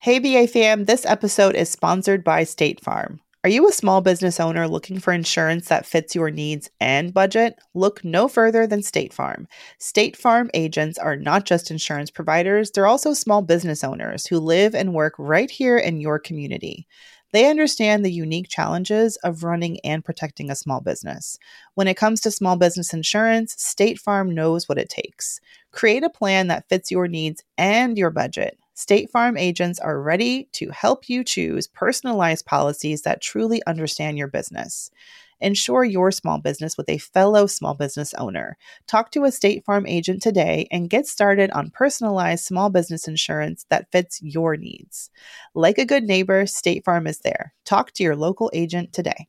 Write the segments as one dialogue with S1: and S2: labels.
S1: Hey BA fam, this episode is sponsored by State Farm. Are you a small business owner looking for insurance that fits your needs and budget? Look no further than State Farm. State Farm agents are not just insurance providers, they're also small business owners who live and work right here in your community. They understand the unique challenges of running and protecting a small business. When it comes to small business insurance, State Farm knows what it takes. Create a plan that fits your needs and your budget. State Farm agents are ready to help you choose personalized policies that truly understand your business. Insure your small business with a fellow small business owner. Talk to a State Farm agent today and get started on personalized small business insurance that fits your needs. Like a good neighbor, State Farm is there. Talk to your local agent today.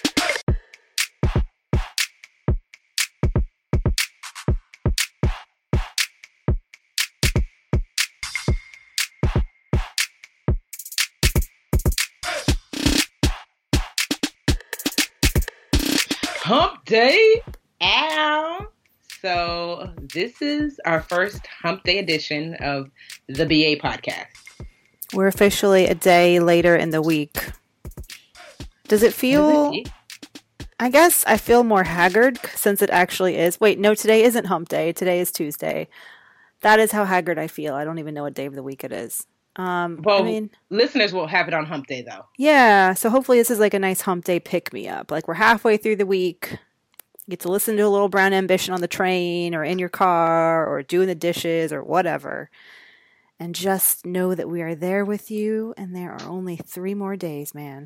S2: Hump Day. Ow. So this is our first Hump Day edition of the BA podcast.
S3: We're officially a day later in the week. Does it feel... I guess I feel more haggard since it actually is. Wait, no, today isn't Hump Day. Today is Tuesday. That is how haggard I feel. I don't even know what day of the week it is.
S2: Listeners will have it on Hump Day, though.
S3: Yeah, so hopefully this is like a nice Hump Day pick-me-up. Like we're halfway through the week. You get to listen to a little Brown Ambition on the train or in your car or doing the dishes or whatever. And just know that we are there with you and there are only 3 more days, man.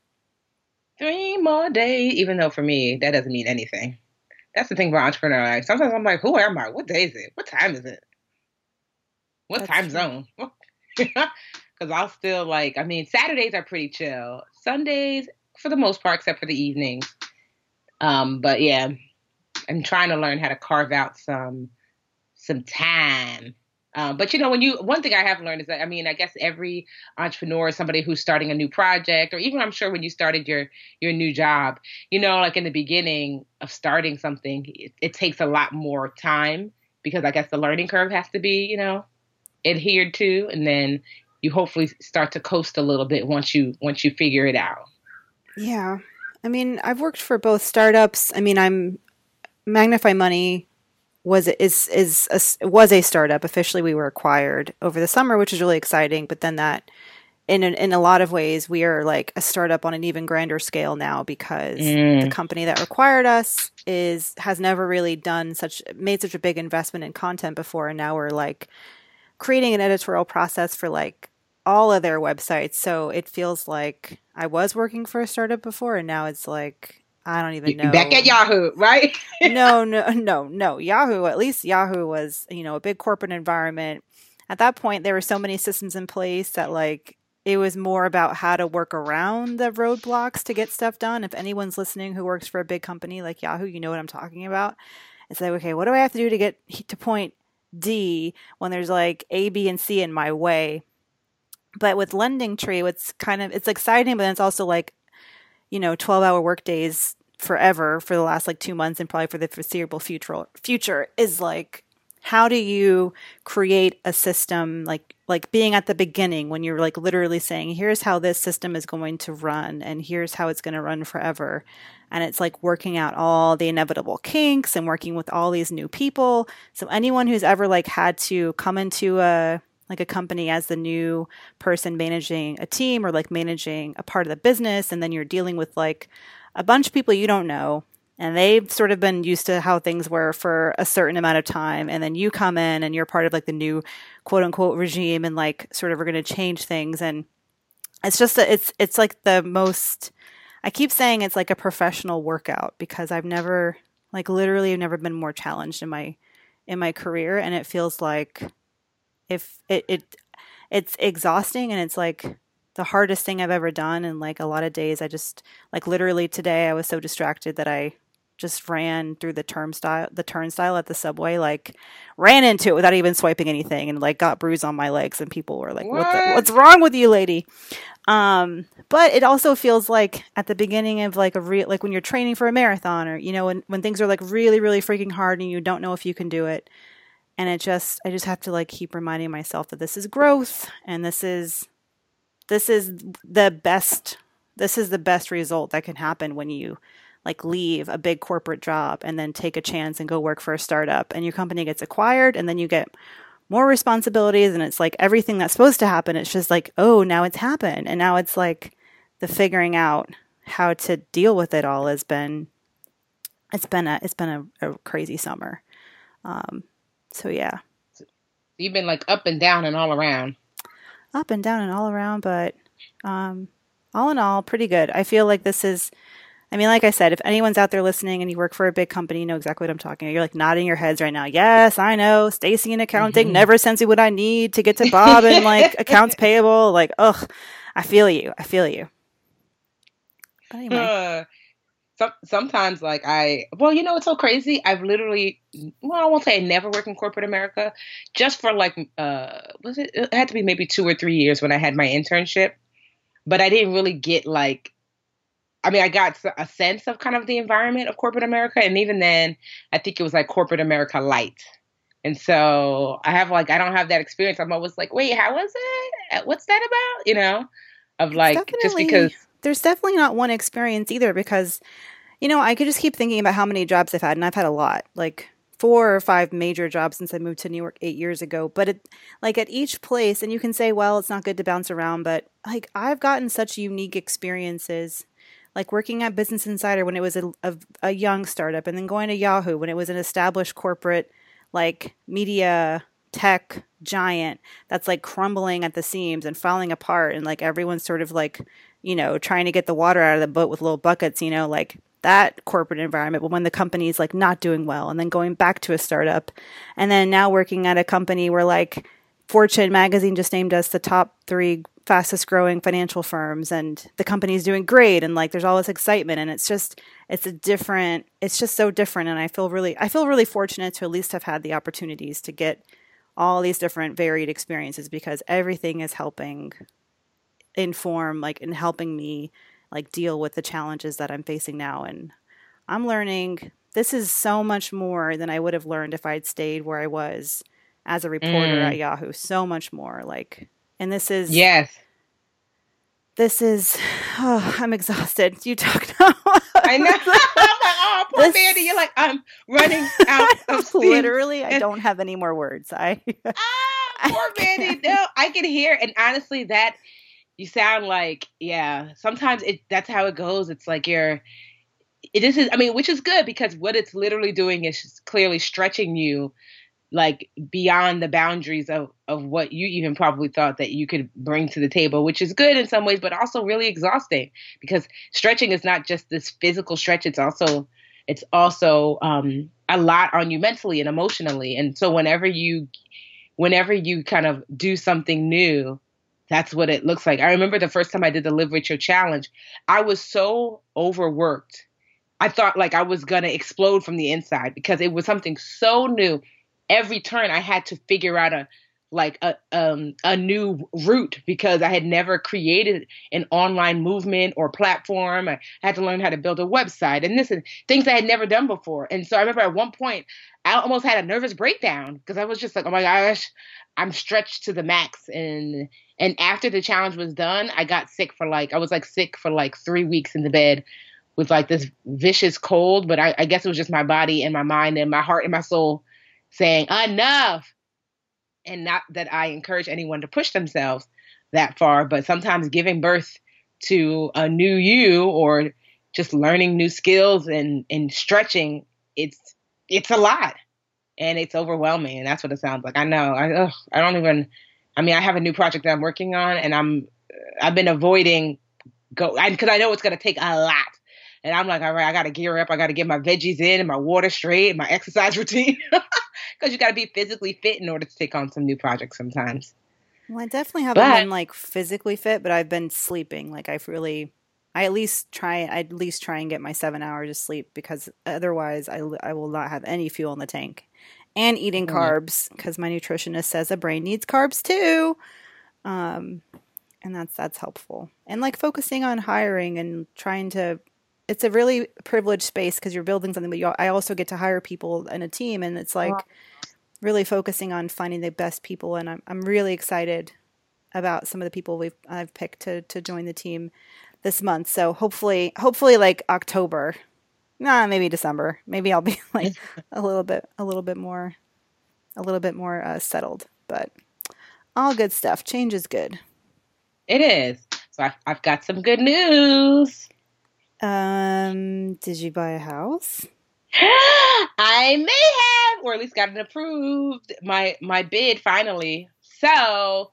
S2: 3 more days, even though for me, that doesn't mean anything. That's the thing about entrepreneur life. Sometimes I'm like, who am I? What day is it? What time is it? What time zone? Because I'll still Saturdays are pretty chill. Sundays, for the most part, except for the evenings. But yeah, I'm trying to learn how to carve out some time. But one thing I have learned is that, I guess every entrepreneur is somebody who's starting a new project, or even I'm sure when you started your new job, like in the beginning of starting something, it takes a lot more time because I guess the learning curve has to be, adhered to, and then you hopefully start to coast a little bit once you figure it out.
S3: Yeah. I've worked for both startups. Magnify Money was a startup. Officially, we were acquired over the summer, which is really exciting. But then that, in a lot of ways, we are like a startup on an even grander scale now because the company that acquired us has never really made such a big investment in content before, and now we're like creating an editorial process for like all of their websites. So it feels like I was working for a startup before, and now it's like, I don't even know.
S2: Back at Yahoo, right?
S3: No. Yahoo, at least Yahoo was, a big corporate environment. At that point, there were so many systems in place that like, it was more about how to work around the roadblocks to get stuff done. If anyone's listening who works for a big company like Yahoo, you know what I'm talking about. It's like, okay, what do I have to do to get to point D when there's like A, B, and C in my way? But with LendingTree, it's exciting, but then it's also like, 12-hour work days forever for the last like 2 months and probably for the foreseeable future is like, how do you create a system like being at the beginning when you're like literally saying, here's how this system is going to run and here's how it's going to run forever. And it's like working out all the inevitable kinks and working with all these new people. So anyone who's ever like had to come into a company as the new person managing a team or like managing a part of the business, and then you're dealing with like a bunch of people you don't know, and they've sort of been used to how things were for a certain amount of time, and then you come in and you're part of like the new quote unquote regime and like sort of are going to change things. And it's just it's like the most, I keep saying it's like a professional workout because I've never been more challenged in my career, and it feels like if it's exhausting, and it's like the hardest thing I've ever done. And like a lot of days I just like literally today I was so distracted that I just ran through the turnstile at the subway, like ran into it without even swiping anything, and like got bruise on my legs, and people were like, what's wrong with you, lady? But it also feels like at the beginning of like like when you're training for a marathon, or, when things are like really, really freaking hard and you don't know if you can do it. And I just have to like keep reminding myself that this is growth, and this is this is the best. This is the best result that can happen when you like leave a big corporate job and then take a chance and go work for a startup, and your company gets acquired, and then you get more responsibilities, and it's like everything that's supposed to happen. It's just like, oh, now it's happened, and now it's like the figuring out how to deal with it all has been. It's been a crazy summer. So yeah.
S2: You've been like up and down and all around.
S3: Up and down and all around, but all in all, pretty good. I feel like this is, I mean, like I said, if anyone's out there listening and you work for a big company, you know exactly what I'm talking about. You're like nodding your heads right now. Yes, I know. Stacy in accounting never sends me what I need to get to Bob and like accounts payable. Like, ugh, I feel you. I feel you. But anyway.
S2: Sometimes like it's so crazy. I've literally, I won't say I never worked in corporate America, just for like, it had to be maybe 2 or 3 years when I had my internship, but I didn't really get like, I got a sense of kind of the environment of corporate America. And even then I think it was like corporate America light. And so I don't have that experience. I'm always like, wait, how was it? What's that about? Of like, just because.
S3: There's definitely not one experience either, because, I could just keep thinking about how many jobs I've had, and I've had a lot, like 4 or 5 major jobs since I moved to New York 8 years ago. But at each place, and you can say, well, it's not good to bounce around, but like I've gotten such unique experiences, like working at Business Insider when it was a young startup, and then going to Yahoo when it was an established corporate, like media tech giant that's like crumbling at the seams and falling apart, and like everyone's sort of like, trying to get the water out of the boat with little buckets, like that corporate environment. But when the company's like not doing well, and then going back to a startup, and then now working at a company where like Fortune magazine just named us the top 3 fastest growing financial firms, and the company's doing great, and like there's all this excitement, and it's just so different. And I feel really fortunate to at least have had the opportunities to get all these different varied experiences, because everything is helping inform, like, and helping me like deal with the challenges that I'm facing now. And I'm learning this is so much more than I would have learned if I'd stayed where I was as a reporter at Yahoo. So much more, like, and this is, I'm exhausted. You talk now.
S2: I know. I'm like, oh, poor Mandy. You're like, I'm running out of steam.
S3: Literally, I don't have any more words.
S2: Poor Mandy. No, I can hear. And honestly, that you sound like, sometimes that's how it goes. It's like which is good, because what it's literally doing is clearly stretching you like beyond the boundaries of what you even probably thought that you could bring to the table, which is good in some ways, but also really exhausting, because stretching is not just this physical stretch. It's also a lot on you mentally and emotionally. And so whenever you kind of do something new, that's what it looks like. I remember the first time I did the Live Richer challenge, I was so overworked. I thought like I was going to explode from the inside, because it was something so new. Every turn I had to figure out a new route, because I had never created an online movement or platform. I had to learn how to build a website and this and things I had never done before. And so I remember at one point I almost had a nervous breakdown, because I was just like, oh my gosh, I'm stretched to the max. And after the challenge was done, I got sick for I was sick for 3 weeks in the bed with like this vicious cold. But I guess it was just my body and my mind and my heart and my soul saying enough. And not that I encourage anyone to push themselves that far, but sometimes giving birth to a new you, or just learning new skills and stretching, it's a lot, and it's overwhelming. And that's what it sounds like. I know. I have a new project that I'm working on, and I've been avoiding because I know it's going to take a lot. And I'm like, all right, I got to gear up. I got to get my veggies in and my water straight and my exercise routine, because you got to be physically fit in order to take on some new projects sometimes.
S3: Well, I definitely haven't been physically fit, but I've been sleeping. Like I at least try and get my 7 hours of sleep, because otherwise I will not have any fuel in the tank. And eating carbs, because my nutritionist says the brain needs carbs too. And that's helpful. And focusing on hiring and trying to, it's a really privileged space because you're building something, but I also get to hire people in a team, and it's really focusing on finding the best people. And I'm really excited about some of the people I've picked to join the team this month. So hopefully like October, maybe December, maybe I'll be like a little bit more settled, but all good stuff. Change is good.
S2: It is. So I've got some good news.
S3: Did you buy a house?
S2: I may have, or at least got it approved. My bid finally. So,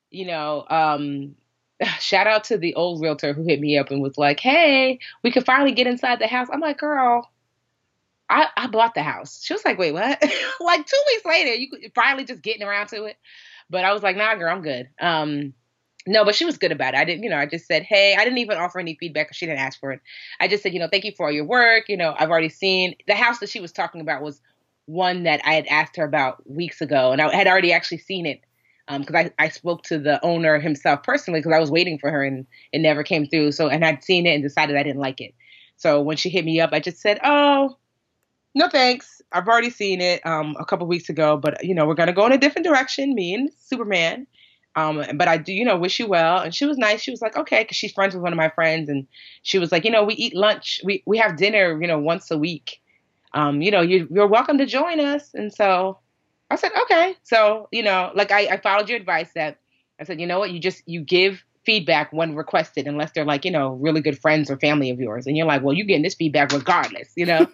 S2: shout out to the old realtor who hit me up and was like, "Hey, we could finally get inside the house." I'm like, "Girl, I bought the house." She was like, "Wait, what?" Like 2 weeks later, you finally just getting around to it. But I was like, "Nah, girl, I'm good." No, but she was good about it. I didn't, I just said, "Hey," I didn't even offer any feedback because she didn't ask for it. I just said, "Thank you for all your work. I've already seen the house that she was talking about was one that I had asked her about weeks ago, and I had already actually seen it because I spoke to the owner himself personally because I was waiting for her and it never came through. So, and I'd seen it and decided I didn't like it. So when she hit me up, I just said, "Oh, no, thanks. I've already seen it a couple weeks ago, but we're gonna go in a different direction, me and Superman. But I do, wish you well." And she was nice. She was like, "Okay," because she's friends with one of my friends, and she was like, "We eat lunch. We have dinner, once a week. You're welcome to join us." And so I said, "Okay." So like I followed your advice that I said, "You know what? You give feedback when requested, unless they're like really good friends or family of yours." And you're like, "Well, you're getting this feedback regardless,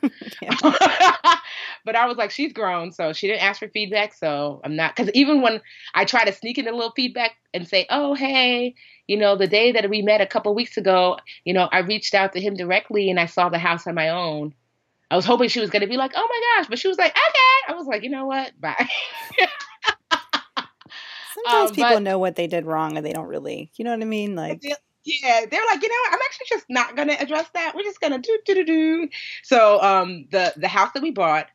S2: But I was like, she's grown, so she didn't ask for feedback. So I'm not, because even when I try to sneak in a little feedback and say, "Oh, hey, the day that we met a couple weeks ago, I reached out to him directly and I saw the house on my own." I was hoping she was going to be like, "Oh my gosh," but she was like, "Okay." I was like, "You know what? Bye."
S3: Sometimes people know what they did wrong and they don't really, you know what I mean? Like,
S2: yeah, they're like, I'm actually just not going to address that. We're just going to do. So the house that we bought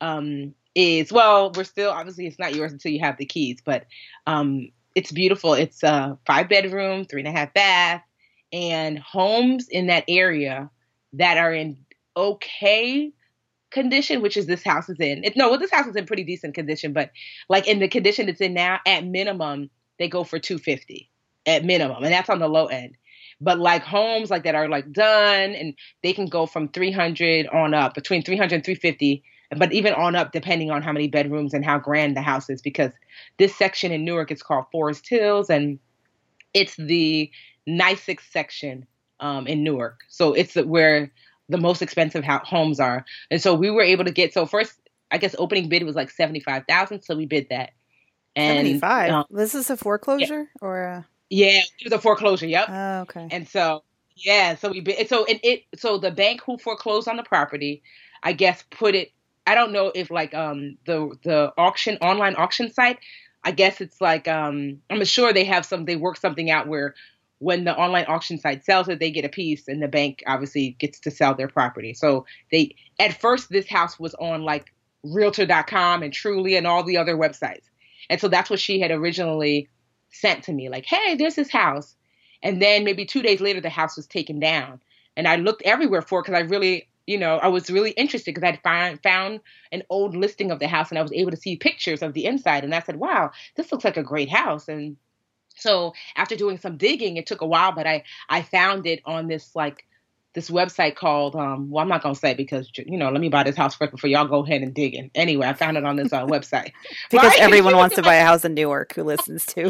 S2: is, well, we're still, obviously it's not yours until you have the keys, but it's beautiful. It's a 5-bedroom, 3.5 bath, and homes in that area that are in okay condition, which is this house is in. This house is in pretty decent condition, but like in the condition it's in now, at minimum, they go for $250 at minimum, and that's on the low end. But like homes like that are like done, and they can go from 300 on up, between 300 and 350, but even on up depending on how many bedrooms and how grand the house is, because this section in Newark is called Forest Hills, and it's the nicest section in Newark. So it's where the most expensive homes are. And so we were able to get, so first, I guess opening bid was like $75,000. So we bid that. And
S3: 75. This is a foreclosure or
S2: yeah, it was a foreclosure. Yep.
S3: Oh, okay.
S2: And so, yeah, so we bid. So so the bank who foreclosed on the property, I guess put it, I don't know if like the online auction site, I guess it's like I'm sure they work something out where when the online auction site sells it, they get a piece, and the bank obviously gets to sell their property. So at first this house was on like Realtor.com and Truly and all the other websites. And so that's what she had originally sent to me, like, "Hey, there's this house." And then maybe 2 days later, the house was taken down. And I looked everywhere for it because I really, I was really interested because I'd found an old listing of the house, and I was able to see pictures of the inside. And I said, "Wow, this looks like a great house." And so after doing some digging, it took a while, but I found it on this website called, well, I'm not going to say because, let me buy this house first before y'all go ahead and dig in. Anyway, I found it on this website.
S3: Because right? Everyone wants to buy a house in Newark who listens to.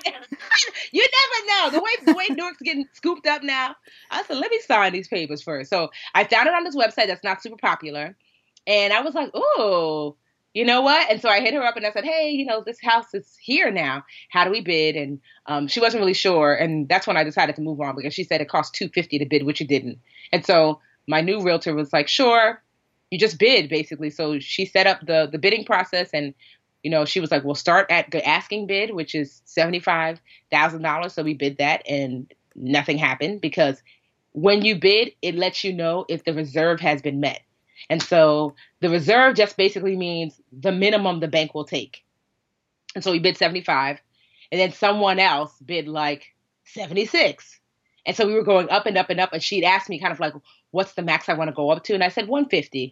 S2: You never know. The way Newark's getting scooped up now. I said, let me sign these papers first. So I found it on this website that's not super popular. And I was like, "Oh, you know what?" And so I hit her up and I said, "Hey, this house is here now. How do we bid?" And she wasn't really sure. And that's when I decided to move on, because she said it cost $250 to bid, which it didn't. And so my new realtor was like, "Sure, you just bid," basically. So she set up the bidding process, and she was like, "We'll start at the asking bid, which is $75,000. So we bid that, and nothing happened, because when you bid, it lets you know if the reserve has been met. And so the reserve just basically means the minimum the bank will take. And so we bid 75, and then someone else bid like 76. And so we were going up and up and up, and she'd asked me kind of like, "What's the max I want to go up to?" And I said 150.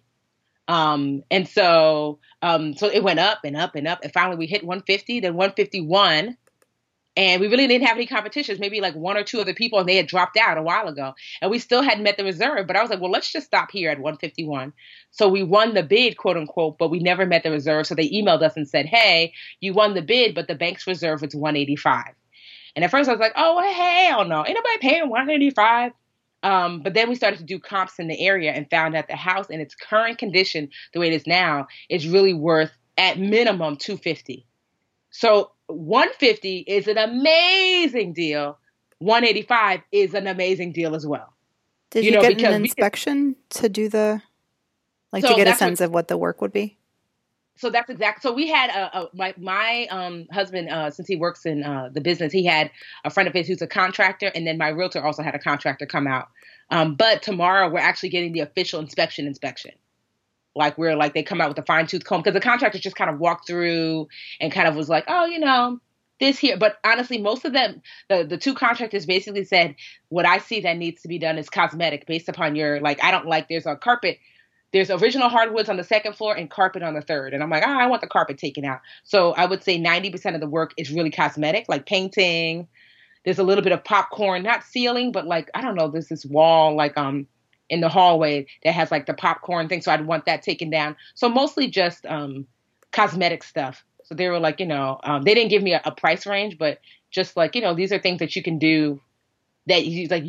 S2: And so it went up and up and up, and finally we hit 150, then 151. And we really didn't have any competitions, maybe like one or two other people, and they had dropped out a while ago. And we still hadn't met the reserve. But I was like, well, let's just stop here at 151. So we won the bid, quote unquote, but we never met the reserve. So they emailed us and said, hey, you won the bid, but the bank's reserve was 185. And at first I was like, oh, hell no. Ain't nobody paying 185. But then we started to do comps in the area and found that the house in its current condition, the way it is now, is really worth at minimum 250. So 150 is an amazing deal. 185 is an amazing deal as well.
S3: Did you get an inspection to do to get a sense of what the work would be?
S2: So that's exactly. So we had my husband, since he works in the business, he had a friend of his who's a contractor, and then my realtor also had a contractor come out. But tomorrow we're actually getting the official inspection. Like they come out with a fine tooth comb, because the contractor just kind of walked through and kind of was like, oh, this here. But honestly, most of them, the two contractors basically said, what I see that needs to be done is cosmetic based upon your, I don't like, there's a carpet. There's original hardwoods on the second floor and carpet on the third. And I'm like, I want the carpet taken out. So I would say 90% of the work is really cosmetic, like painting. There's a little bit of popcorn, not ceiling, but I don't know, there's this wall in the hallway that has the popcorn thing. So I'd want that taken down. So mostly just cosmetic stuff. So they were they didn't give me a price range, but just these are things that you can do that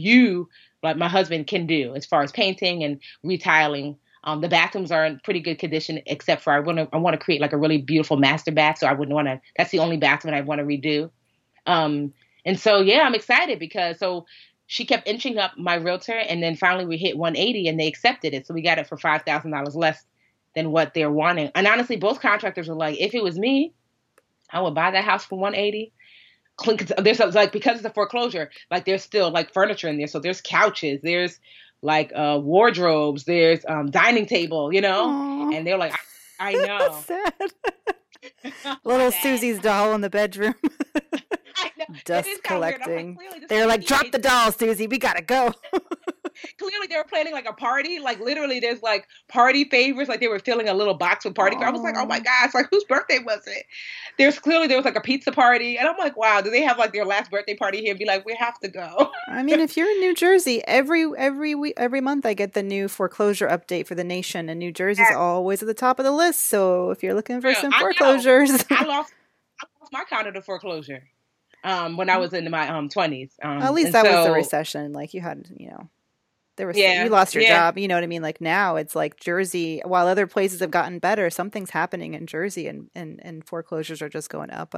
S2: my husband can do as far as painting and retiling. The bathrooms are in pretty good condition, except for I want to create a really beautiful master bath. So I wouldn't want to, that's the only bathroom I want to redo. And so, yeah, I'm excited because she kept inching up my realtor, and then finally we hit 180 and they accepted it. So we got it for $5,000 less than what they're wanting. And honestly, both contractors were like, if it was me, I would buy that house for 180. There's because it's a foreclosure, there's still furniture in there. So there's couches, there's wardrobes, there's dining table,
S3: Aww.
S2: and they're like, I know.
S3: That's sad. Little Susie's doll in the bedroom.
S2: I know.
S3: Dust collecting. They're like, drop the doll, Susie. We gotta go.
S2: Clearly they were planning a party. Literally there's party favors. They were filling a little box with party favors. I was like, oh my gosh, whose birthday was it? There was a pizza party. And I'm like, wow, do they have their last birthday party here and be like, we have to go?
S3: I mean, if you're in New Jersey, every month I get the new foreclosure update for the nation, and New Jersey's always at the top of the list. So if you're looking for some foreclosures.
S2: I lost my condo to foreclosure when I was in my 20s.
S3: At least that was the recession. You had, there was you lost your job. You know what I mean? Now it's Jersey, while other places have gotten better, something's happening in Jersey, and foreclosures are just going up.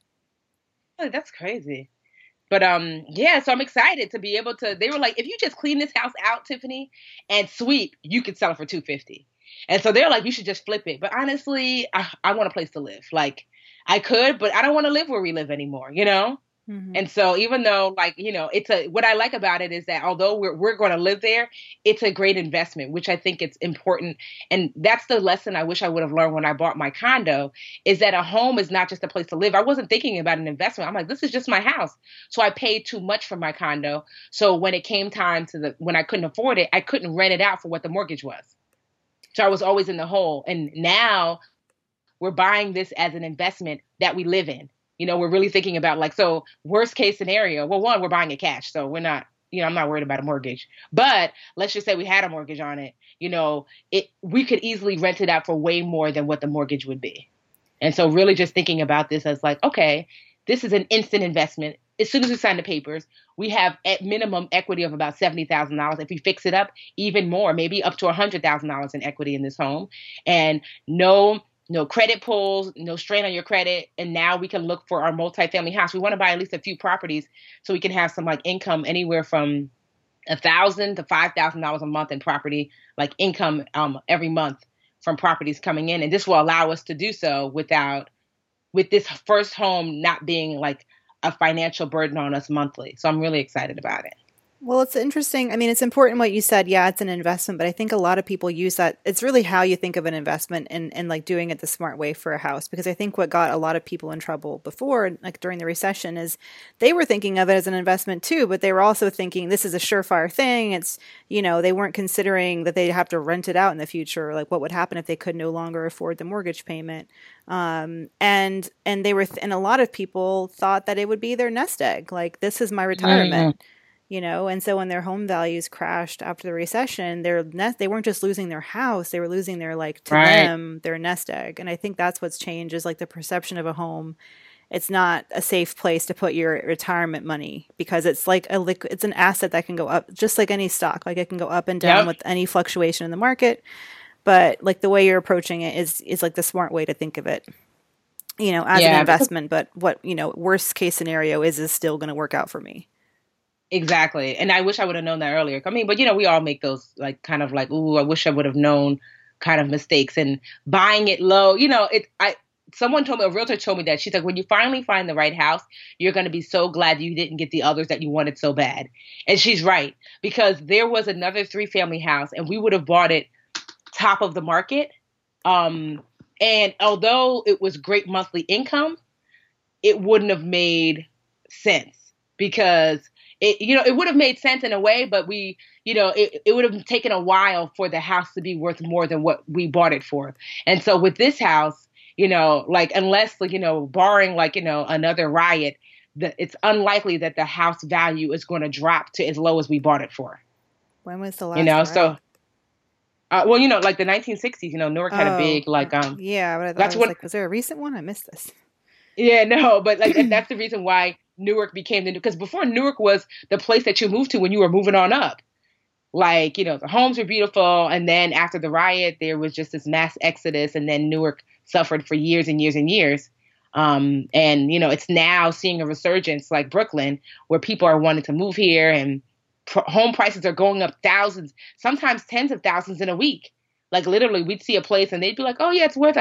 S2: Oh, that's crazy. But so I'm excited to be able to. They were like, if you just clean this house out, Tiffany, and sweep, you could sell it for $250. And so they're like, you should just flip it. But honestly, I want a place to live. I could, but I don't want to live where we live anymore, Mm-hmm. And so even though what I like about it is that although we're going to live there, it's a great investment, which I think it's important. And that's the lesson I wish I would have learned when I bought my condo, is that a home is not just a place to live. I wasn't thinking about an investment. I'm like, this is just my house. So I paid too much for my condo. So when it came time when I couldn't afford it, I couldn't rent it out for what the mortgage was. So I was always in the hole. And now we're buying this as an investment that we live in. We're really thinking about so worst case scenario. Well, one, we're buying it cash. So we're not, I'm not worried about a mortgage. But let's just say we had a mortgage on it. We could easily rent it out for way more than what the mortgage would be. And so really just thinking about this as okay, this is an instant investment. As soon as we sign the papers, we have at minimum equity of about $70,000. If we fix it up, even more, maybe up to $100,000 in equity in this home. And no credit pulls, no strain on your credit. And now we can look for our multifamily house. We want to buy at least a few properties so we can have some income anywhere from $1,000 to $5,000 a month in property, income every month from properties coming in. And this will allow us to do so with this first home not being a financial burden on us monthly. So I'm really excited about it.
S3: Well, it's interesting. I mean, it's important what you said. Yeah, it's an investment, but I think a lot of people use that. It's really how you think of an investment and like doing it the smart way for a house. Because I think what got a lot of people in trouble before, like during the recession, is they were thinking of it as an investment too, but they were also thinking this is a surefire thing. It's, they weren't considering that they'd have to rent it out in the future. Like what would happen if they could no longer afford the mortgage payment. And they were, and a lot of people thought that it would be their nest egg. Like this is my retirement. And so when their home values crashed after the recession, they weren't just losing their house, they were losing their, like, to them, their nest egg. And I think that's what's changed is like the perception of a home. It's not a safe place to put your retirement money because it's like it's an asset that can go up just like any stock. Like it can go up and down with any fluctuation in the market. But like the way you're approaching it is like the smart way to think of it, as an investment. But what, worst case scenario is still going to work out for me.
S2: Exactly. And I wish I would have known that earlier. I mean, but we all make those like kind of like, ooh, I wish I would have known kind of mistakes and buying it low. Someone told me, a realtor told me that she's like, when you finally find the right house, you're going to be so glad you didn't get the others that you wanted so bad. And she's right, because there was another 3-family house and we would have bought it top of the market. And although it was great monthly income, it wouldn't have made sense because it would have made sense in a way, but it would have taken a while for the house to be worth more than what we bought it for. And so with this house, unless, barring another riot, it's unlikely that the house value is going to drop to as low as we bought it for.
S3: When was the last riot?
S2: So, like the 1960s, Newark had a big,
S3: yeah, but I thought was there a recent one? I missed this.
S2: Yeah, no, but and that's the reason why Newark became because before Newark was the place that you moved to when you were moving on up. Like, the homes were beautiful. And then after the riot, there was just this mass exodus. And then Newark suffered for years and years and years. And, it's now seeing a resurgence like Brooklyn, where people are wanting to move here and home prices are going up thousands, sometimes tens of thousands in a week. Like literally we'd see a place and they'd be like, oh yeah, it's worth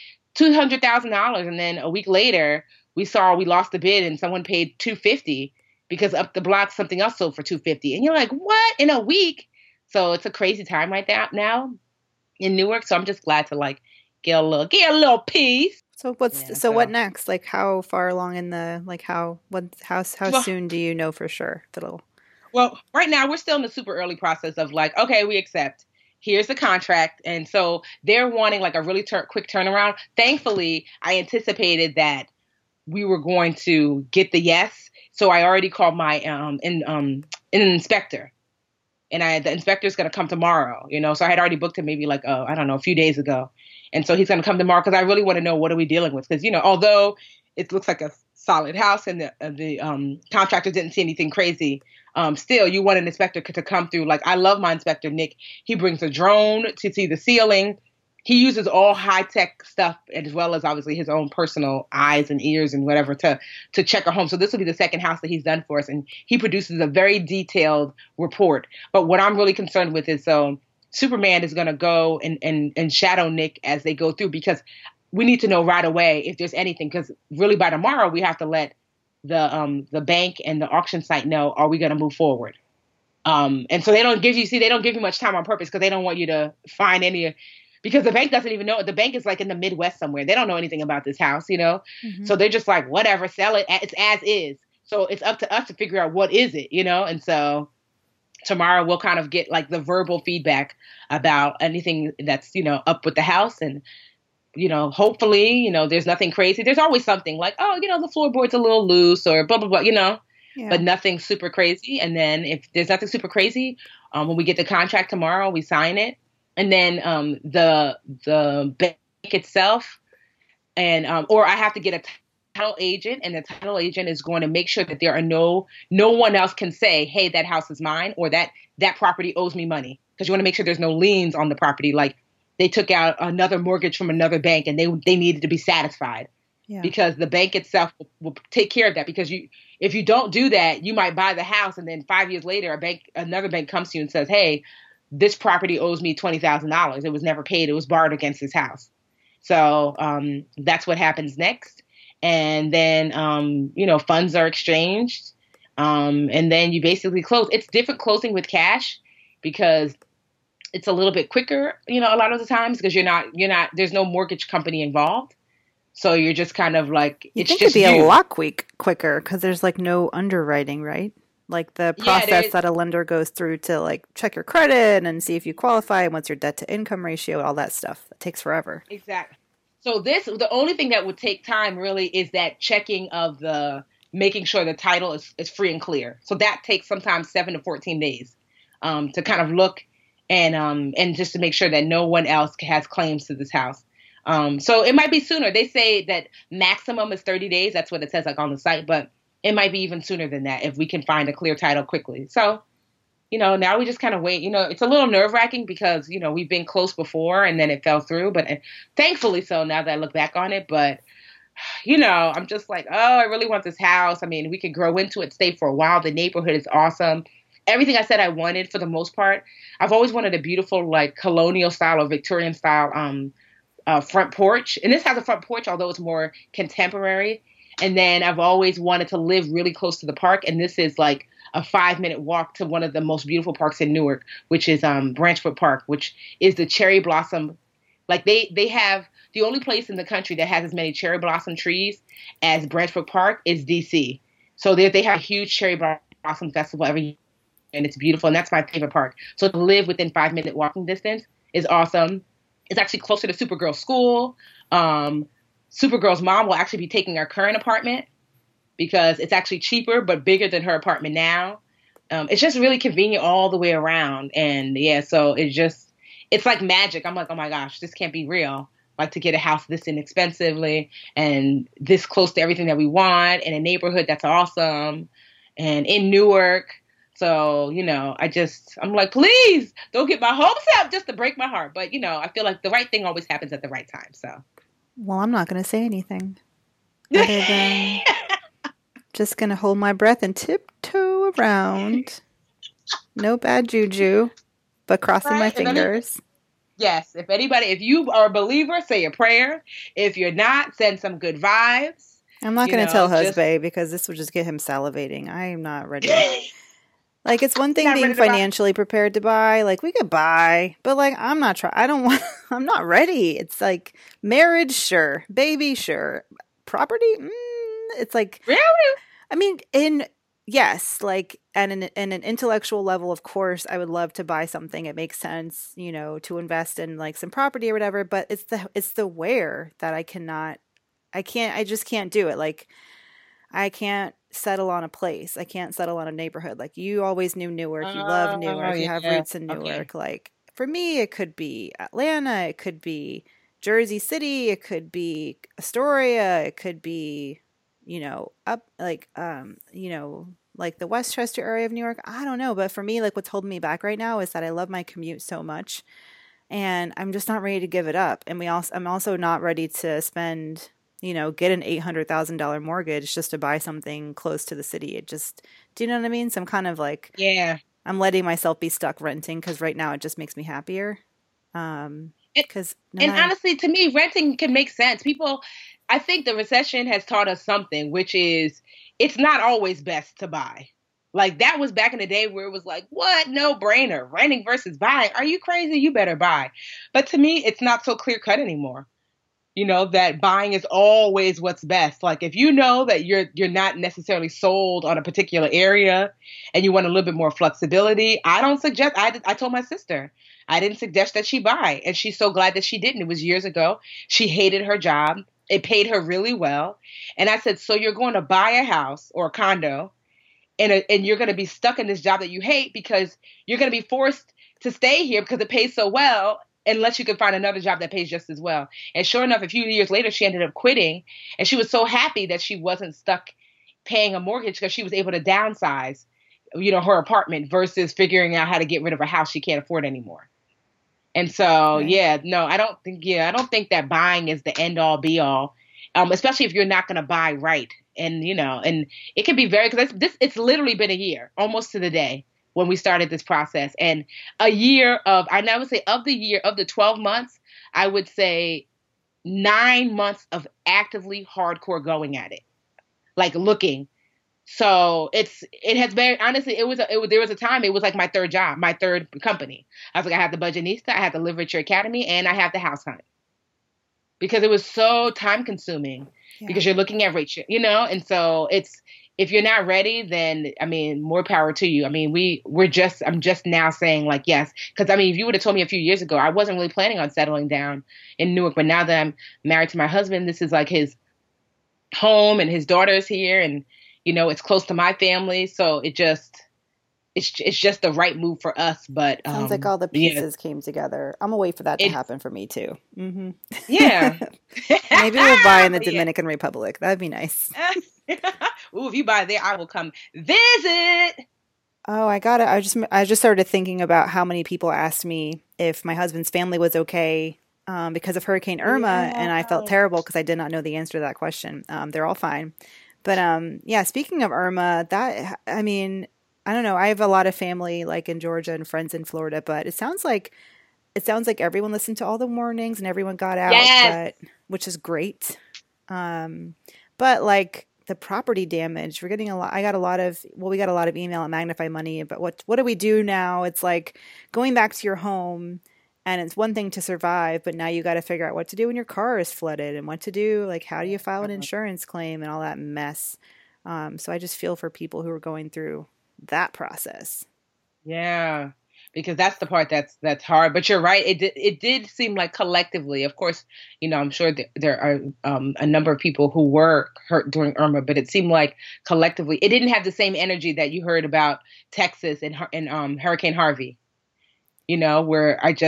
S2: $200,000. And then a week later, we lost the bid and someone paid $250 because up the block, something else sold for $250. And you're like, what, in a week? So it's a crazy time like that now in Newark. So I'm just glad to get a little piece.
S3: So what next? Like how far along in the, how soon do you know for sure that'll?
S2: Well, right now we're still in the super early process of okay, we accept. Here's the contract. And so they're wanting a really quick turnaround. Thankfully, I anticipated that we were going to get the yes. So I already called my an inspector. And the inspector's going to come tomorrow, So I had already booked him maybe a few days ago. And so he's going to come tomorrow because I really want to know what are we dealing with. Because, although it looks like a solid house and the contractor didn't see anything crazy, still, you want an inspector to come through. I love my inspector, Nick. He brings a drone to see the ceiling. He uses all high-tech stuff as well as obviously his own personal eyes and ears and whatever to check a home. So this will be the second house that he's done for us. And he produces a very detailed report. But what I'm really concerned with is Superman is going to go and shadow Nick as they go through, because we need to know right away if there's anything, because really by tomorrow we have to let the bank and the auction site know, are we going to move forward? And so they don't give you much time on purpose because they don't want you to find any, because the bank doesn't even know. The bank is in the Midwest somewhere. They don't know anything about this house,
S3: Mm-hmm.
S2: So they're just whatever, sell it. It's as is. So it's up to us to figure out what is it, And so tomorrow we'll kind of get the verbal feedback about anything that's, up with the house. And, hopefully, there's nothing crazy. There's always something the floorboard's a little loose or blah, blah, blah,
S3: Yeah.
S2: But nothing super crazy. And then if there's nothing super crazy, when we get the contract tomorrow, we sign it. And then the bank itself, and or I have to get a title agent, and the title agent is going to make sure that there are no one else can say, hey, that house is mine, or that property owes me money, because you want to make sure there's no liens on the property. They took out another mortgage from another bank and they needed to be satisfied.
S3: Yeah.
S2: Because the bank itself will take care of that. Because if you don't do that, you might buy the house and then 5 years later, another bank comes to you and says, hey, this property owes me $20,000. It was never paid. It was borrowed against this house. So that's what happens next. And then, funds are exchanged. And then you basically close. It's different closing with cash because it's a little bit quicker, a lot of the times because there's no mortgage company involved. So you're just kind of like,
S3: it's just it'd be a lot quicker because there's like no underwriting, right? Like the process that a lender goes through to like check your credit and see if you qualify and what's your debt to income ratio, all that stuff. It takes forever.
S2: Exactly. So the only thing that would take time really is that checking of making sure the title is free and clear. So that takes sometimes 7 to 14 days to kind of look and just to make sure that no one else has claims to this house. So it might be sooner. They say that maximum is 30 days. That's what it says like on the site, but it might be even sooner than that if we can find a clear title quickly. So, now we just kind of wait. It's a little nerve wracking because, we've been close before and then it fell through, but thankfully so now that I look back on it. But, I'm just like, oh, I really want this house. I mean, we could grow into it, stay for a while. The neighborhood is awesome. Everything I said I wanted for the most part. I've always wanted a beautiful, like colonial style or Victorian style, front porch. And this has a front porch, although it's more contemporary. And then I've always wanted to live really close to the park. And this is like a 5-minute walk to one of the most beautiful parks in Newark, which is Branchford Park, which is the cherry blossom. Like they have the only place in the country that has as many cherry blossom trees as Branchford Park is DC. So they have a huge cherry blossom festival every year. And it's beautiful. And that's my favorite park. So to live within 5-minute walking distance is awesome. It's actually closer to Supergirl's school. Supergirl's mom will actually be taking our current apartment because it's actually cheaper but bigger than her apartment now. It's just really convenient all the way around. And yeah, so it's like magic. I'm like, oh my gosh, this can't be real. Like to get a house this inexpensively and this close to everything that we want in a neighborhood that's awesome and in Newark. So, I'm like, please don't get my hopes up just to break my heart. But, I feel like the right thing always happens at the right time. So.
S3: Well, I'm not going to say anything other than just going to hold my breath and tiptoe around. No bad juju, but crossing my fingers.
S2: Yes. If you are a believer, say a prayer. If you're not, send some good vibes.
S3: I'm not going to tell Husband because this will just get him salivating. I am not ready. Like, it's one thing being financially prepared to buy. Like, we could buy, but like, I'm not ready. It's like marriage, sure. Baby, sure. Property, it's like,
S2: really?
S3: I mean, yes, like at an intellectual level, of course, I would love to buy something. It makes sense, to invest in like some property or whatever, but it's the where that I just can't do it. Like, I can't settle on a place. I can't settle on a neighborhood. Like, you always knew Newark. You love Newark. You have roots in Newark. Okay. Like, for me, it could be Atlanta. It could be Jersey City. It could be Astoria. It could be, up like, like the Westchester area of New York. I don't know. But for me, like, what's holding me back right now is that I love my commute so much and I'm just not ready to give it up. And I'm also not ready to spend, get an $800,000 mortgage just to buy something close to the city. Do you know what I mean? So I'm kind of like,
S2: yeah,
S3: I'm letting myself be stuck renting because right now it just makes me happier.
S2: Honestly, to me, renting can make sense. I think the recession has taught us something, which is it's not always best to buy. Like, that was back in the day where it was like, what? No brainer. Renting versus buying. Are you crazy? You better buy. But to me, it's not so clear cut anymore. That buying is always what's best. Like, if you know that you're not necessarily sold on a particular area and you want a little bit more flexibility, I don't suggest, I told my sister, I didn't suggest that she buy. And she's so glad that she didn't. It was years ago. She hated her job. It paid her really well. And I said, so you're going to buy a house or a condo and you're going to be stuck in this job that you hate because you're going to be forced to stay here because it pays so well, unless you can find another job that pays just as well. And sure enough, a few years later, she ended up quitting. And she was so happy that she wasn't stuck paying a mortgage because she was able to downsize, her apartment versus figuring out how to get rid of a house she can't afford anymore. And so, I don't think that buying is the end all be all, especially if you're not going to buy right. And, and it can be because it's literally been a year, almost to the day, when we started this process. And a year of, I would say of the 12 months, I would say 9 months of actively hardcore going at it, like looking, So it has very honestly, there was a time it was like my third job, my third company. I was like, I have the Budgetnista, I have the Literature Academy, and I have the House Hunt, because it was so time consuming.
S3: Yeah.
S2: Because you're looking at Rachel, you know, and so if you're not ready, then I mean, more power to you. I mean, I'm just now saying like yes, because I mean, if you would have told me a few years ago, I wasn't really planning on settling down in Newark, but now that I'm married to my husband, this is like his home, and his daughter's here, and you know, it's close to my family, so it's just the right move for us. But
S3: sounds like all the pieces came together. I'm gonna wait for that to happen for me too. Mm-hmm.
S2: Yeah.
S3: Maybe we'll buy in the Dominican Republic. That'd be nice.
S2: Ooh, if you buy there, I will come visit.
S3: Oh, I got it. I just started thinking about how many people asked me if my husband's family was okay because of Hurricane Irma, and I felt terrible because I did not know the answer to that question. They're all fine. But yeah, speaking of Irma, I mean, I don't know. I have a lot of family like in Georgia and friends in Florida, but it sounds like everyone listened to all the warnings and everyone got out, which is great. But like the property damage, we're getting we got a lot of email at Magnify Money about what do we do now? It's like going back to your home, and it's one thing to survive, but now you got to figure out what to do when your car is flooded, and what to do, like how do you file an insurance claim and all that mess. So I just feel for people who are going through that process.
S2: Yeah, because that's the part that's hard. But you're right. It did seem like collectively, of course, you know, I'm sure there are a number of people who were hurt during Irma, but it seemed like collectively it didn't have the same energy that you heard about Texas and Hurricane Harvey. You know, where you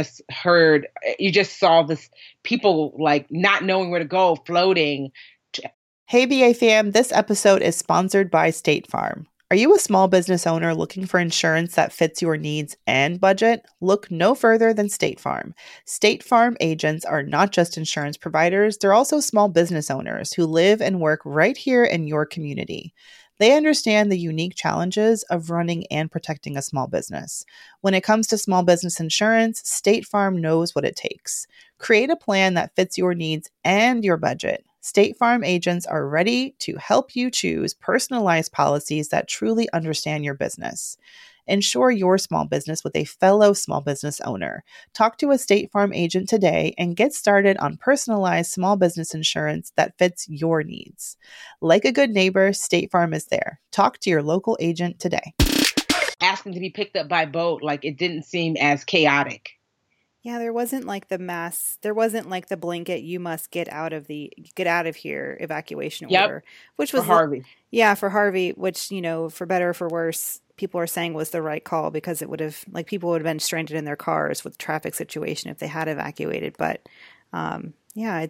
S2: just saw this people like not knowing where to go, floating.
S1: Hey, BA fam, this episode is sponsored by State Farm. Are you a small business owner looking for insurance that fits your needs and budget? Look no further than State Farm. State Farm agents are not just insurance providers, they're also small business owners who live and work right here in your community. They understand the unique challenges of running and protecting a small business. When it comes to small business insurance, State Farm knows what it takes. Create a plan that fits your needs and your budget. State Farm agents are ready to help you choose personalized policies that truly understand your business. Insure your small business with a fellow small business owner. Talk to a State Farm agent today and get started on personalized small business insurance that fits your needs. Like a good neighbor, State Farm is there. Talk to your local agent today.
S2: Asking to be picked up by boat, like it didn't seem as chaotic.
S3: Yeah, there wasn't like there wasn't like the blanket, you must get out of here evacuation order, which was
S2: for Harvey.
S3: Yeah, for Harvey, which, you know, for better or for worse, people are saying was the right call, because it would have, like, people would have been stranded in their cars with the traffic situation if they had evacuated. But yeah,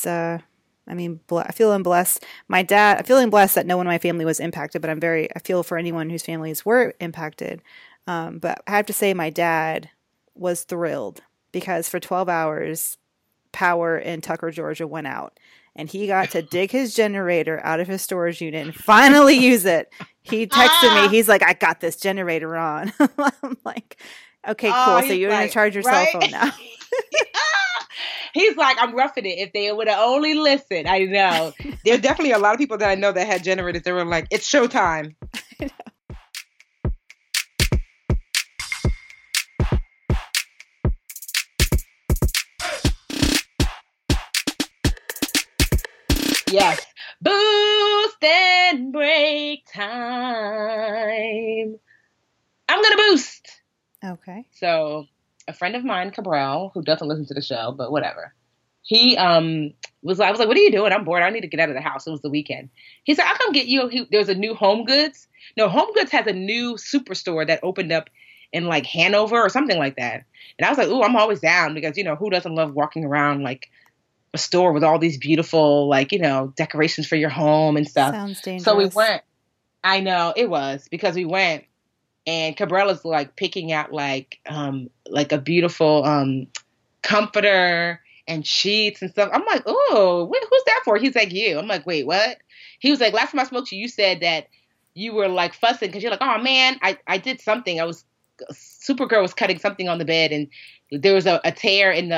S3: I mean, I feel blessed. I'm feeling blessed that no one in my family was impacted, but I feel for anyone whose families were impacted. But I have to say my dad was thrilled, because for 12 hours, power in Tucker, Georgia went out, and he got to dig his generator out of his storage unit and finally use it. He texted me. He's like, I got this generator on. I'm like, okay, cool. So you're going to charge your cell phone now.
S2: He's like, I'm roughing it. If they would have only listened. I know. There's definitely a lot of people that I know that had generators. They were like, it's showtime.
S3: I know.
S2: Yes. Boost and break time. I'm going to boost.
S3: Okay.
S2: So a friend of mine, Cabral, who doesn't listen to the show, but whatever. He I was like, what are you doing? I'm bored. I need to get out of the house. It was the weekend. He said, I'll come get you. There's a new Home Goods. No, Home Goods has a new superstore that opened up in like Hanover or something like that. And I was like, ooh, I'm always down, because, you know, who doesn't love walking around like a store with all these beautiful, like, you know, decorations for your home and stuff.
S3: Sounds dangerous.
S2: So we went. I know it was, because we went, and Cabrella's like picking out like a beautiful comforter and sheets and stuff. I'm like, oh, who's that for? He's like, you. I'm like, wait, what? He was like, last time I spoke to you, you said that you were like fussing because you're like, oh man, I did something. Supergirl was cutting something on the bed, and there was a tear in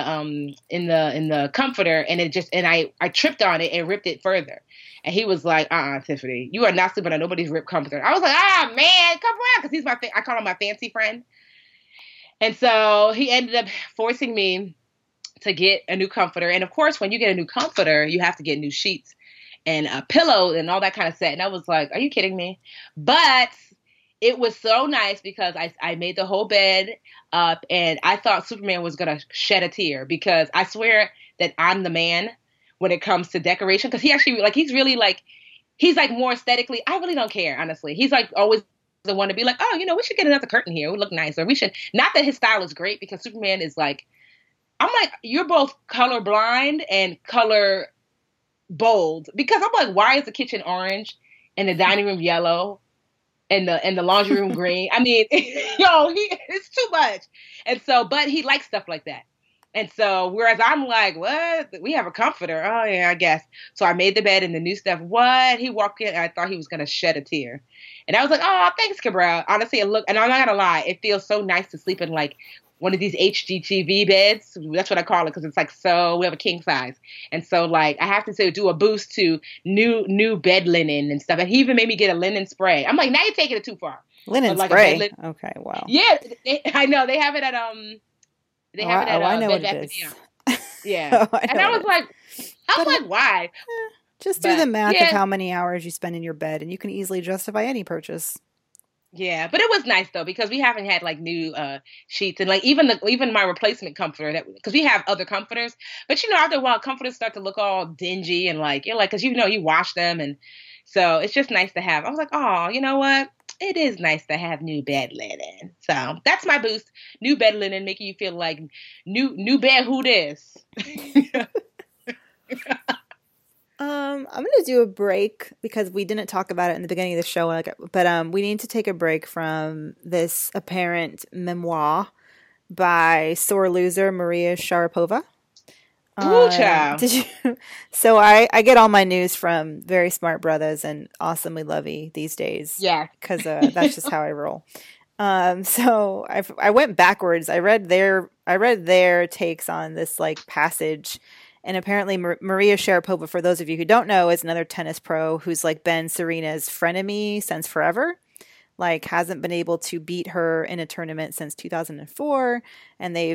S2: the comforter, and I tripped on it and ripped it further. And he was like, Tiffany, you are not sleeping on nobody's ripped comforter. I was like, man, come on, because I call him my fancy friend. And so he ended up forcing me to get a new comforter. And of course, when you get a new comforter, you have to get new sheets and a pillow and all that kind of set. And I was like, are you kidding me? But it was so nice because I made the whole bed up, and I thought Superman was going to shed a tear, because I swear that I'm the man when it comes to decoration. Because he's like more aesthetically, I really don't care, honestly. He's like always the one to be like, oh, we should get another curtain here. It would look nice. Or we should, not that his style is great, because Superman is like, I'm like, you're both color blind and color bold. Because I'm like, why is the kitchen orange and the dining room yellow and the laundry room green? I mean, it's too much. And so, but he likes stuff like that. And so, whereas I'm like, what? We have a comforter. Oh yeah, I guess. So I made the bed and the new stuff. What? He walked in and I thought he was going to shed a tear. And I was like, oh, thanks, Cabral. Honestly, and I'm not going to lie. It feels so nice to sleep in like one of these HGTV beds. That's what I call it, because it's like, so we have a king size. And so like I have to say, do a boost to new bed linen and stuff. And he even made me get a linen spray. I'm like, now you're taking it too far.
S3: Linen spray? Okay, wow.
S2: Yeah, I know. They have it at They have it at
S3: I know
S2: Bed
S3: what
S2: Bath
S3: it is.
S2: Yeah. And I was like, why?
S3: Just do the math of how many hours you spend in your bed, and you can easily justify any purchase.
S2: Yeah, but it was nice though, because we haven't had like new sheets, and like even my replacement comforter, because we have other comforters, but after a while comforters start to look all dingy and like you're like, because you wash them, and so it's just nice to have. I was like, oh, you know what? It is nice to have new bed linen. So that's my boost. New bed linen, making you feel like new bed. Who this?
S3: I'm going to do a break because we didn't talk about it in the beginning of the show, but we need to take a break from this apparent memoir by sore loser Maria Sharapova.
S2: Ooh, child.
S3: So I get all my news from Very Smart Brothers and Awesomely Lovey these days.
S2: Yeah.
S3: Because that's just how I roll. So I went backwards. I read their takes on this like passage. And apparently Maria Sharapova, for those of you who don't know, is another tennis pro who's like been Serena's frenemy since forever. Like hasn't been able to beat her in a tournament since 2004. And they've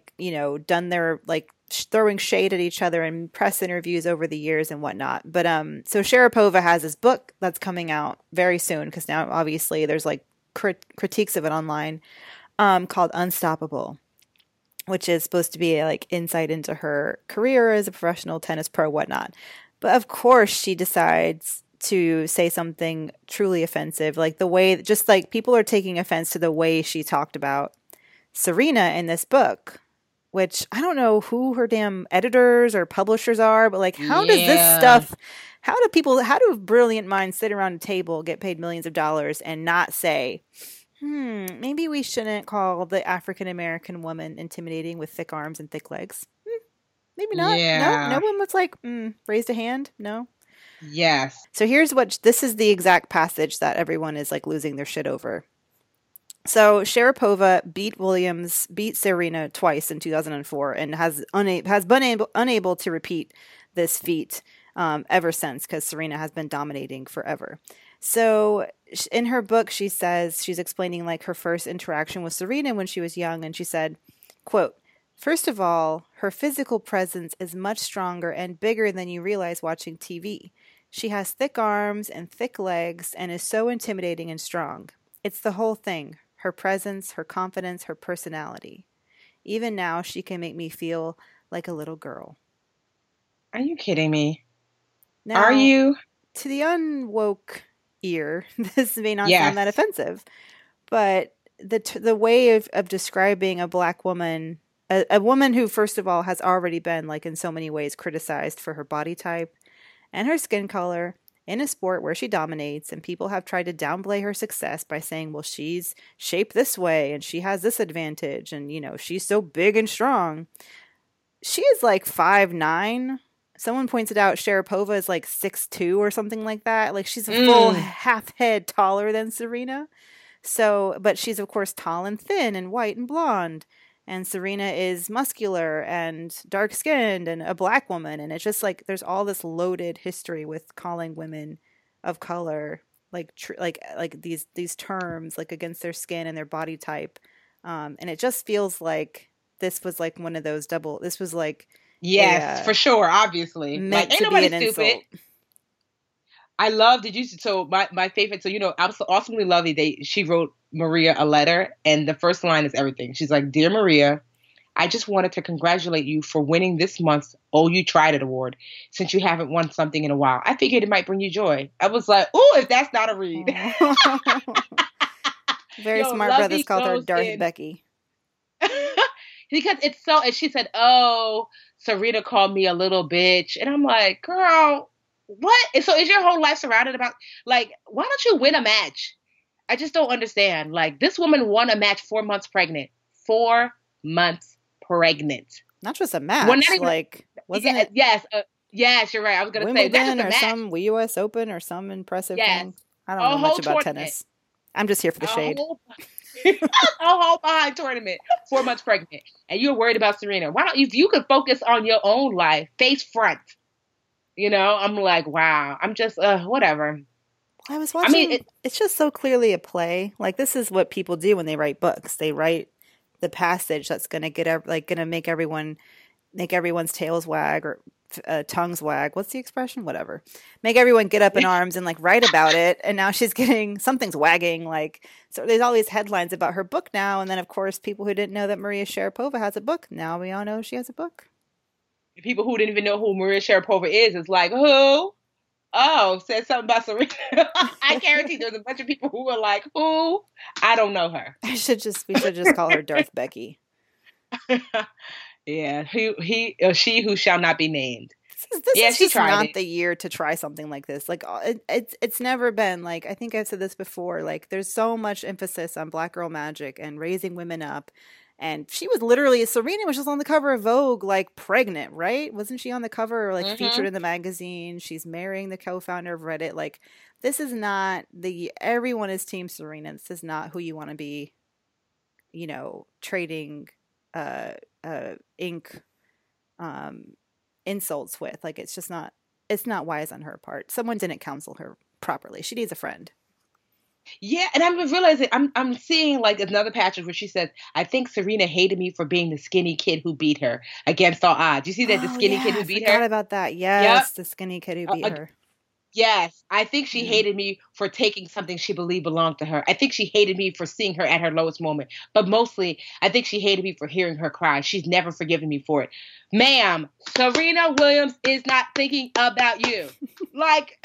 S3: done their like throwing shade at each other in press interviews over the years and whatnot. But so Sharapova has this book that's coming out very soon, because now obviously there's like critiques of it online, called Unstoppable, which is supposed to be like insight into her career as a professional tennis pro, whatnot. But of course she decides to say something truly offensive, like the way, just like people are taking offense to the way she talked about Serena in this book, which I don't know who her damn editors or publishers are, but like, how does this stuff, how do brilliant minds sit around a table, get paid millions of dollars and not say, maybe we shouldn't call the African-American woman intimidating with thick arms and thick legs. Maybe not.
S2: Yeah.
S3: No one was like, raised a hand. No.
S2: Yes.
S3: So this is the exact passage that everyone is like losing their shit over. So Sharapova beat Serena twice in 2004 and has been unable to repeat this feat ever since, because Serena has been dominating forever. So in her book, she says, she's explaining like her first interaction with Serena when she was young, and she said, quote, "First of all, her physical presence is much stronger and bigger than you realize watching TV. She has thick arms and thick legs and is so intimidating and strong. It's the whole thing. Her presence, her confidence, her personality. Even now, she can make me feel like a little girl."
S2: Are you kidding me?
S3: Now,
S2: are you?
S3: To the unwoke ear, this may not sound that offensive, but the way of describing a black woman, a woman who, first of all, has already been, like, in so many ways criticized for her body type and her skin color, in a sport where she dominates, and people have tried to downplay her success by saying, well, she's shaped this way and she has this advantage and, she's so big and strong. She is like 5'9". Someone pointed out Sharapova is like 6'2" or something like that. Like she's a full half head taller than Serena. So, but she's of course tall and thin and white and blonde. and Serena is muscular and dark skinned and a black woman, and it's just like there's all this loaded history with calling women of color like these terms like against their skin and their body type, and it just feels like this was like one of those this was like
S2: yes, for sure, obviously,
S3: meant
S2: like ain't
S3: to be
S2: nobody
S3: an
S2: stupid.
S3: insult.
S2: I love, so my favorite, so, Absolutely Lovely, she wrote Maria a letter, and the first line is everything. She's like, "Dear Maria, I just wanted to congratulate you for winning this month's Oh You Tried It award. Since you haven't won something in a while, I figured it might bring you joy." I was like, ooh, if that's not a read.
S3: Very smart brothers called her Darth Becky.
S2: Because it's so, and she said, "Oh, Serena called me a little bitch." And I'm like, girl, what? And so is your whole life surrounded about, like, why don't you win a match? I just don't understand. Like, this woman won a match 4 months pregnant. 4 months pregnant.
S3: Not just a match. Well, not even, like, wasn't it?
S2: Yes. Yes, you're right. I was going to say,
S3: not just a match. Some US Open or some impressive thing. I don't know much about tennis. I'm just here for the shade.
S2: A whole behind tournament, 4 months pregnant, and you're worried about Serena. Why don't if you could focus on your own life, face front? I'm like, wow. I'm just whatever.
S3: I was watching. I mean, it's just so clearly a play. Like, this is what people do when they write books. They write the passage that's going to make everyone's tails wag or tongues wag. What's the expression? Whatever. Make everyone get up in arms and like write about it. And now she's getting something's wagging. Like, so there's all these headlines about her book now. And then of course, people who didn't know that Maria Sharapova has a book, now we all know she has a book.
S2: People who didn't even know who Maria Sharapova is like, who? Oh, said something about Serena. I guarantee there's a bunch of people who were like, who? I don't know her.
S3: We should just call her Darth Becky.
S2: Yeah, she who shall not be named.
S3: This is just not the year to try something like this. Like, it's never been, like, I think I've said this before, like, there's so much emphasis on Black Girl Magic and raising women up. And Serena was just on the cover of Vogue, like, pregnant, right? Wasn't she on the cover or, like, featured in the magazine? She's marrying the co-founder of Reddit. Like, this is not everyone is Team Serena. This is not who you want to be, trading ink insults with. Like, it's not wise on her part. Someone didn't counsel her properly. She needs a friend.
S2: Yeah, and I'm realizing I'm seeing like another passage where she says, "I think Serena hated me for being the skinny kid who beat her against all odds." You see that, the skinny kid who beat her? I
S3: forgot about that. Yes, the skinny kid who beat her.
S2: Yes, I think she hated me for taking something she believed belonged to her. I think she hated me for seeing her at her lowest moment. But mostly, I think she hated me for hearing her cry. She's never forgiven me for it. Ma'am, Serena Williams is not thinking about you. Like,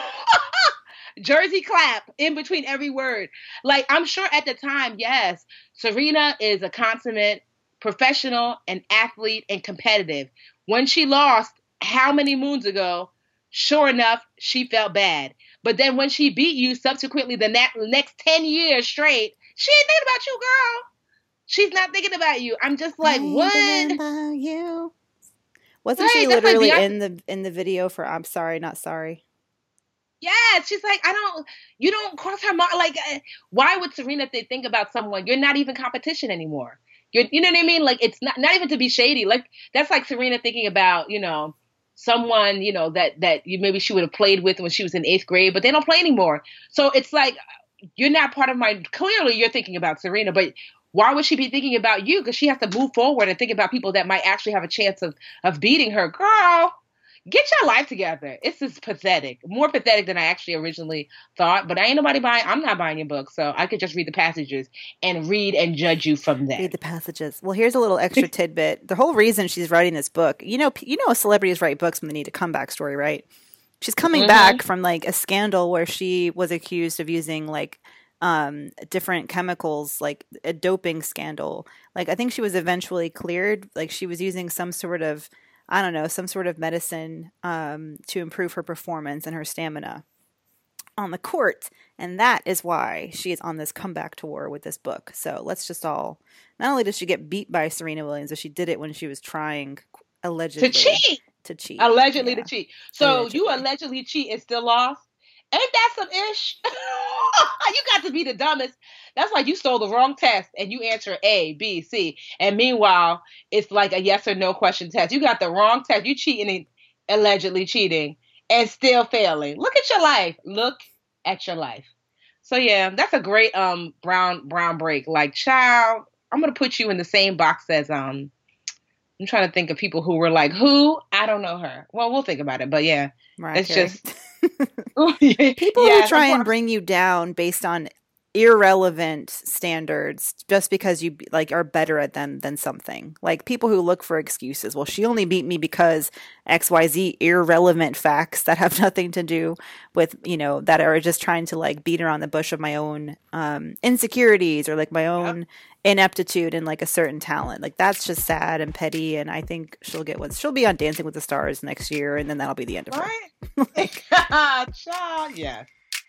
S2: Jersey clap in between every word. Like, I'm sure at the time, yes, Serena is a consummate professional and athlete and competitive. When she lost how many moons ago, sure enough, she felt bad. But then when she beat you subsequently the next 10 years straight, she ain't thinking about you, girl. She's not thinking about you. I'm just like, what?
S3: Thinking about you. Wasn't she literally in the video for I'm Sorry, Not Sorry?
S2: Yeah, she's like, you don't cross her mind. Like, why would Serena think about someone? You're not even competition anymore. You know what I mean? Like, it's not even to be shady. Like, that's like Serena thinking about, someone, that maybe she would have played with when she was in 8th grade, but they don't play anymore. So it's like, you're not part of clearly you're thinking about Serena, but why would she be thinking about you? Because she has to move forward and think about people that might actually have a chance of beating her. Girl, get your life together. It's just pathetic. More pathetic than I actually originally thought. But I'm not buying your book, so I could just read the passages and read and judge you from that.
S3: Read the passages. Well, here's a little extra tidbit. The whole reason she's writing this book, celebrities write books when they need a comeback story, right? She's coming back from like a scandal where she was accused of using like different chemicals, like a doping scandal. Like, I think she was eventually cleared. Like, she was using some sort of medicine to improve her performance and her stamina on the court. And that is why she is on this comeback tour with this book. So let's just not only did she get beat by Serena Williams, but she did it when she was trying allegedly to cheat.
S2: Allegedly to cheat. So you allegedly cheat and still lost? Ain't that some ish? You got to be the dumbest. That's like you stole the wrong test and you answer A, B, C. And meanwhile, it's like a yes or no question test. You got the wrong test. You cheating, allegedly cheating, and still failing. Look at your life. Look at your life. So yeah, that's a great brown break. Like, child, I'm gonna put you in the same box as I'm trying to think of people who were like, who? I don't know her. Well, we'll think about it. But yeah,
S3: Mariah
S2: it's
S3: Carey.
S2: just
S3: People who try and bring you down based on irrelevant standards just because you like are better at them than something. Like people who look for excuses. Well, she only beat me because XYZ irrelevant facts that have nothing to do with, you know, that are just trying to like beat around the bush of my own insecurities or like my own ineptitude in like a certain talent. Like that's just sad and petty, and I think she'll be on Dancing with the Stars next year, and then that'll be the end of her.
S2: Right? Child, yeah.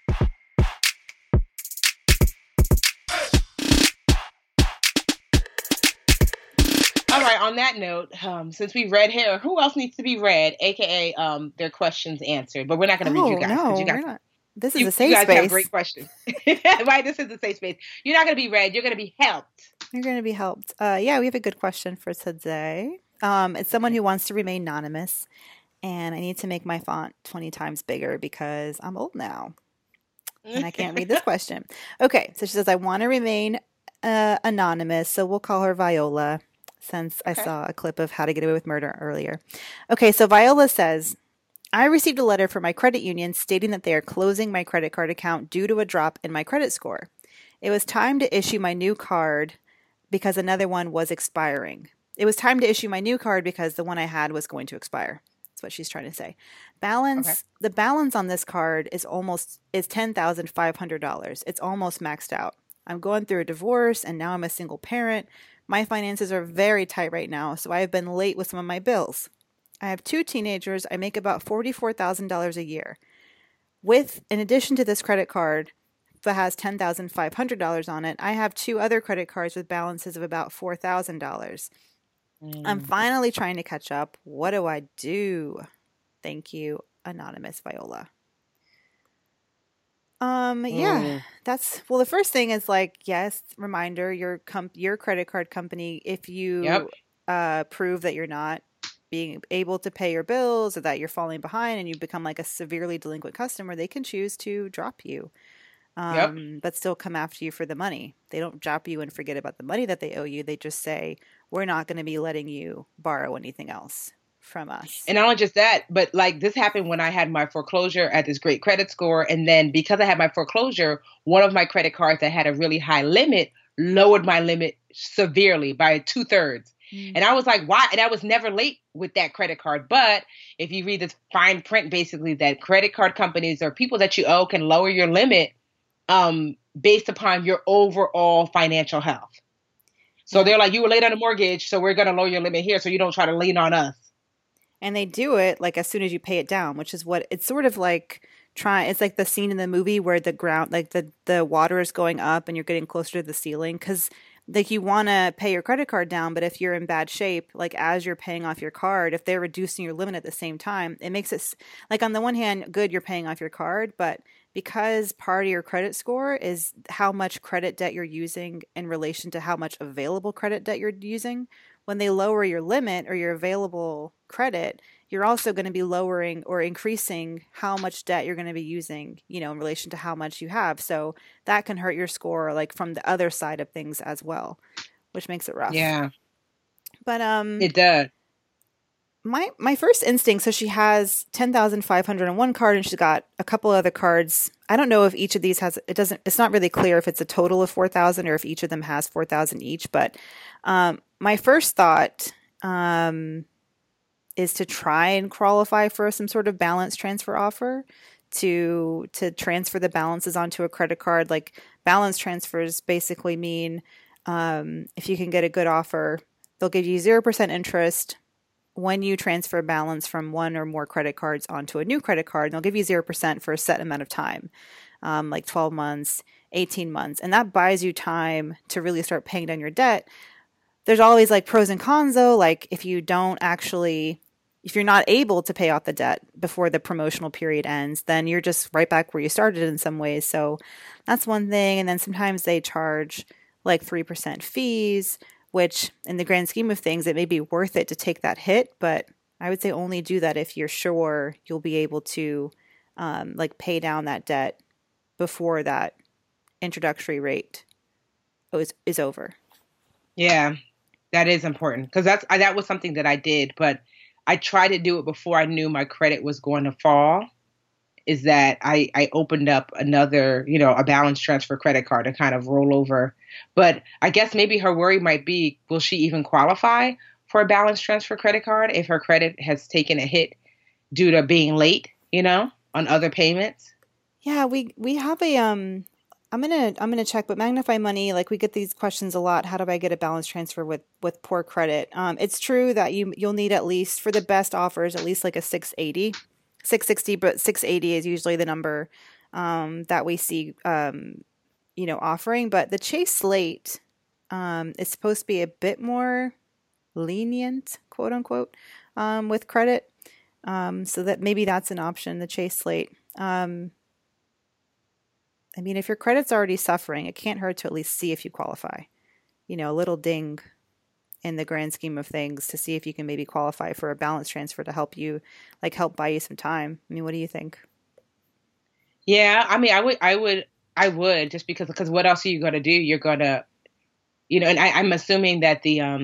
S2: All right, on that note, since we read here, who else needs to be read, aka their questions answered? But we're not going to read you guys.
S3: No,
S2: you guys,
S3: we're not. This is a safe
S2: space. You guys
S3: space.
S2: have great questions. Right, this is a safe space. You're not going to be read. You're going to be helped.
S3: You're going to be helped. Yeah, we have a good question for today. It's someone who wants to remain anonymous, and I need to make my font 20 times bigger because I'm old now, and I can't read this question. Okay, so she says, I want to remain anonymous, so we'll call her Viola, since I saw a clip of How to Get Away with Murder earlier. Okay, so Viola says, I received a letter from my credit union stating that they are closing my credit card account due to a drop in my credit score. It was time to issue my new card because another one was expiring. It was time to issue my new card because the one I had was going to expire. That's what she's trying to say. The balance on this card is $10,500. It's almost maxed out. I'm going through a divorce and now I'm a single parent. My finances are very tight right now, so I have been late with some of my bills. I have 2 teenagers. I make about $44,000 a year. In addition to this credit card that has $10,500 on it, I have 2 other credit cards with balances of about $4,000. I'm finally trying to catch up. What do I do? Thank you, Anonymous Viola. Yeah, the first thing is like, yes, reminder, your credit card company, if you prove that you're not being able to pay your bills or that you're falling behind and you become like a severely delinquent customer, they can choose to drop you, but still come after you for the money. They don't drop you and forget about the money that they owe you. They just say, we're not going to be letting you borrow anything else from us.
S2: And not only just that, but like this happened when I had my foreclosure at this great credit score. And then because I had my foreclosure, one of my credit cards that had a really high limit lowered my limit severely by 2/3. And I was like, why? And I was never late with that credit card. But if you read this fine print, basically that credit card companies or people that you owe can lower your limit based upon your overall financial health. So they're like, you were late on a mortgage, so we're going to lower your limit here so you don't try to lean on us.
S3: And they do it like as soon as you pay it down, which is what it's sort of like it's like the scene in the movie where the ground, like the water is going up and you're getting closer to the ceiling. Cause like you want to pay your credit card down, but if you're in bad shape, like as you're paying off your card, if they're reducing your limit at the same time, it makes it like on the one hand, good, you're paying off your card, but because part of your credit score is how much credit debt you're using in relation to how much available credit debt you're using, when they lower your limit or your available credit, you're also going to be lowering or increasing how much debt you're going to be using, you know, in relation to how much you have. So that can hurt your score like from the other side of things as well, which makes it rough.
S2: Yeah.
S3: But
S2: it does.
S3: My first instinct, so she has 10,500 on one card and she's got a couple other cards. I don't know if each of these it's not really clear if it's a total of 4,000 or if each of them has 4,000 each, but my first thought is to try and qualify for some sort of balance transfer offer to transfer the balances onto a credit card. Like balance transfers basically mean if you can get a good offer, they'll give you 0% interest when you transfer balance from one or more credit cards onto a new credit card. And they'll give you 0% for a set amount of time, like 12 months, 18 months. And that buys you time to really start paying down your debt. There's always like pros and cons though. Like if you don't actually, if you're not able to pay off the debt before the promotional period ends, then you're just right back where you started in some ways. So that's one thing. And then sometimes they charge like 3% fees, which in the grand scheme of things, it may be worth it to take that hit. But I would say only do that if you're sure you'll be able to like pay down that debt before that introductory rate is over.
S2: Yeah, that is important because that was something that I did, but I tried to do it before I knew my credit was going to fall. Is that I opened up another, a balance transfer credit card to kind of roll over. But I guess maybe her worry might be, will she even qualify for a balance transfer credit card if her credit has taken a hit due to being late, on other payments?
S3: Yeah, we have a I'm gonna check, but Magnify Money, like we get these questions a lot. How do I get a balance transfer with poor credit? It's true that you'll need at least for the best offers at least like a 660, but 680 is usually the number that we see offering. But the Chase Slate is supposed to be a bit more lenient, quote unquote, with credit. So that maybe that's an option. The Chase Slate. I mean, if your credit's already suffering, it can't hurt to at least see if you qualify. A little ding in the grand scheme of things to see if you can maybe qualify for a balance transfer to help buy you some time. I mean, what do you think?
S2: Yeah, I mean, I would just because what else are you going to do? You're going to, and I'm assuming that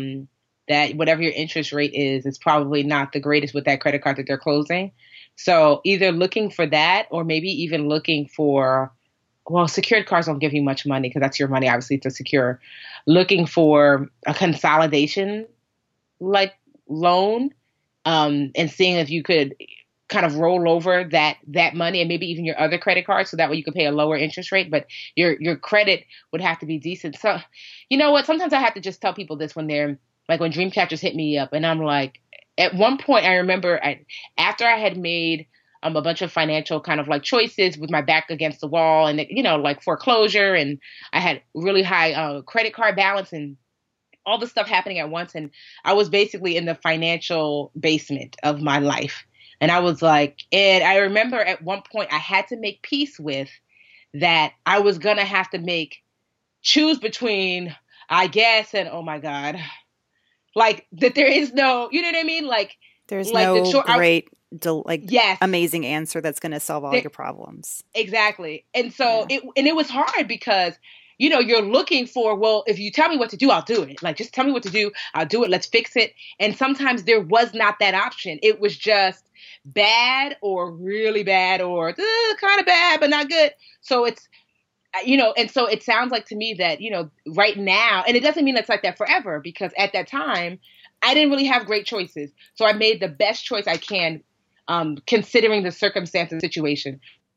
S2: that whatever your interest rate is probably not the greatest with that credit card that they're closing. So either looking for that or maybe even looking for, well, secured cards don't give you much money because that's your money, obviously, to secure. Looking for a consolidation like loan, and seeing if you could kind of roll over that money and maybe even your other credit cards, so that way you could pay a lower interest rate, but your credit would have to be decent. So, you know what? Sometimes I have to just tell people this when they're like when Dream Catchers hit me up, and I'm like, at one point I remember after I had made a bunch of financial kind of like choices with my back against the wall and, like foreclosure. And I had really high credit card balance and all this stuff happening at once. And I was basically in the financial basement of my life. And I was like, and I remember at one point I had to make peace with that I was going to have to choose between, I guess, and oh my God, like that there is no, you know what I mean? Like
S3: there's
S2: like
S3: no great
S2: yes,
S3: amazing answer that's going to solve all your problems.
S2: Exactly. And so it was hard because, you're looking for, well, if you tell me what to do, I'll do it. Like, just tell me what to do. I'll do it. Let's fix it. And sometimes there was not that option. It was just bad or really bad or kind of bad, but not good. So it's, and so it sounds like to me that, right now, and it doesn't mean it's like that forever because at that time I didn't really have great choices. So I made the best choice I can, considering the circumstance and situation.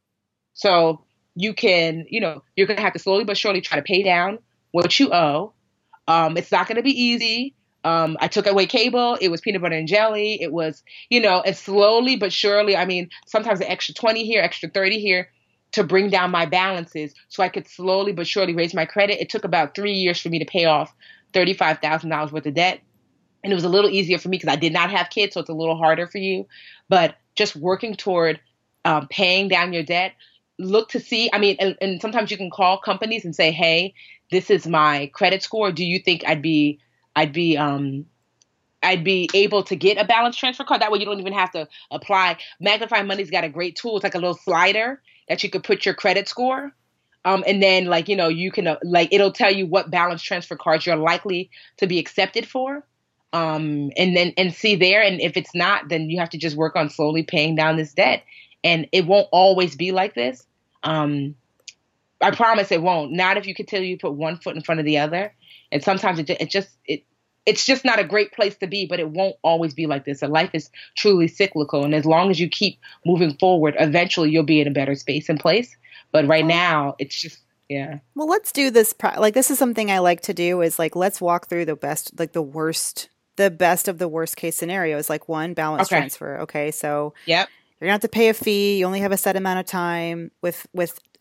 S2: So you can, you're going to have to slowly but surely try to pay down what you owe. It's not going to be easy. I took away cable. It was peanut butter and jelly. It was, and slowly but surely, I mean, sometimes an extra 20 here, extra 30 here to bring down my balances so I could slowly but surely raise my credit. It took about 3 years for me to pay off $35,000 worth of debt. And it was a little easier for me because I did not have kids, so it's a little harder for you. But just working toward paying down your debt, look to see, I mean, and sometimes you can call companies and say, hey, this is my credit score. Do you think I'd be able to get a balance transfer card? That way you don't even have to apply. Magnify Money's got a great tool. It's like a little slider that you could put your credit score. And then you can it'll tell you what balance transfer cards you're likely to be accepted for. And see there. And if it's not, then you have to just work on slowly paying down this debt. And it won't always be like this. I promise it won't. Not if you continue to put one foot in front of the other. And sometimes it's just not a great place to be, but it won't always be like this. And life is truly cyclical. And as long as you keep moving forward, eventually you'll be in a better space and place. But right now it's just, yeah.
S3: Well, let's do this. This is something I like to do is let's walk through the best, the best of the worst case scenarios, like one balance transfer. Okay. So
S2: yep.
S3: You're going to have to pay a fee. You only have a set amount of time with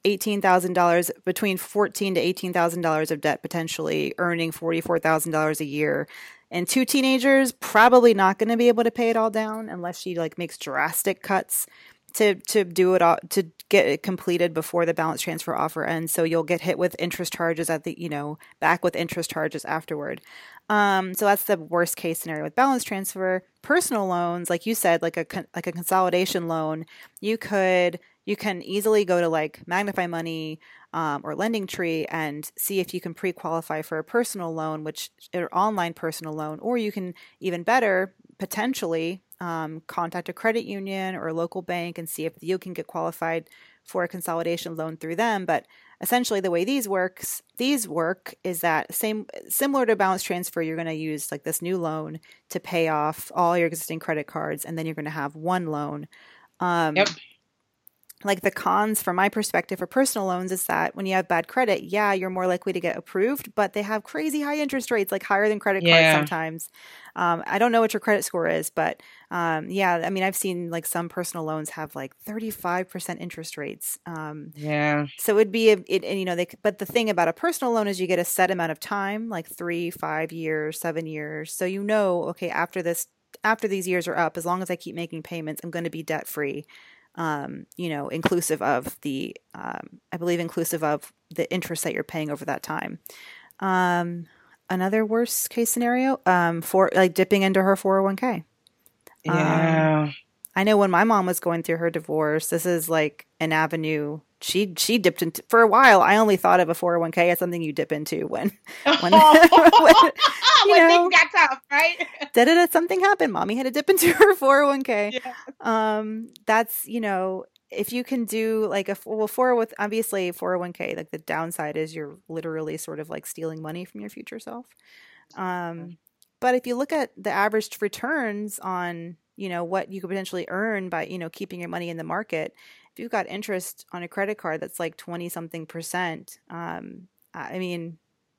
S3: $18,000, between $14,000 to $18,000 of debt, potentially earning $44,000 a year. And two teenagers, probably not going to be able to pay it all down unless she like makes drastic cuts to do it all, to get it completed before the balance transfer offer ends. So you'll get hit with interest charges at the, back with interest charges afterward. So that's the worst case scenario with balance transfer. Personal loans, like you said, like a consolidation loan, you can easily go to like Magnify Money or Lending Tree and see if you can pre-qualify for a personal loan, which or online personal loan, or you can even better potentially contact a credit union or a local bank and see if you can get qualified for a consolidation loan through them. But essentially the way these work is that similar to balance transfer, you're going to use like this new loan to pay off all your existing credit cards, and then you're going to have one loan.
S2: Yep.
S3: Like the cons from my perspective for personal loans is that when you have bad credit, yeah, you're more likely to get approved, but they have crazy high interest rates, like higher than credit cards sometimes. I don't know what your credit score is, but I mean, I've seen like some personal loans have like 35% interest rates. So it would be, but the thing about a personal loan is you get a set amount of time, like 3, 5 years, 7 years. So okay, after these years are up, as long as I keep making payments, I'm going to be debt free. Inclusive of the, I believe inclusive of the interest that you're paying over that time. Another worst case scenario, for like dipping into her 401k.
S2: Yeah.
S3: I know when my mom was going through her divorce, this is like an avenue she dipped into for a while. I only thought of a 401k as something you dip into when things
S2: got tough, right?
S3: Did something happen? Mommy had to dip into her 401k.
S2: Yeah.
S3: That's, if you can do like obviously 401k, like the downside is you're literally sort of like stealing money from your future self. But if you look at the average returns on, what you could potentially earn by, keeping your money in the market, if you've got interest on a credit card that's like 20 something percent, I mean,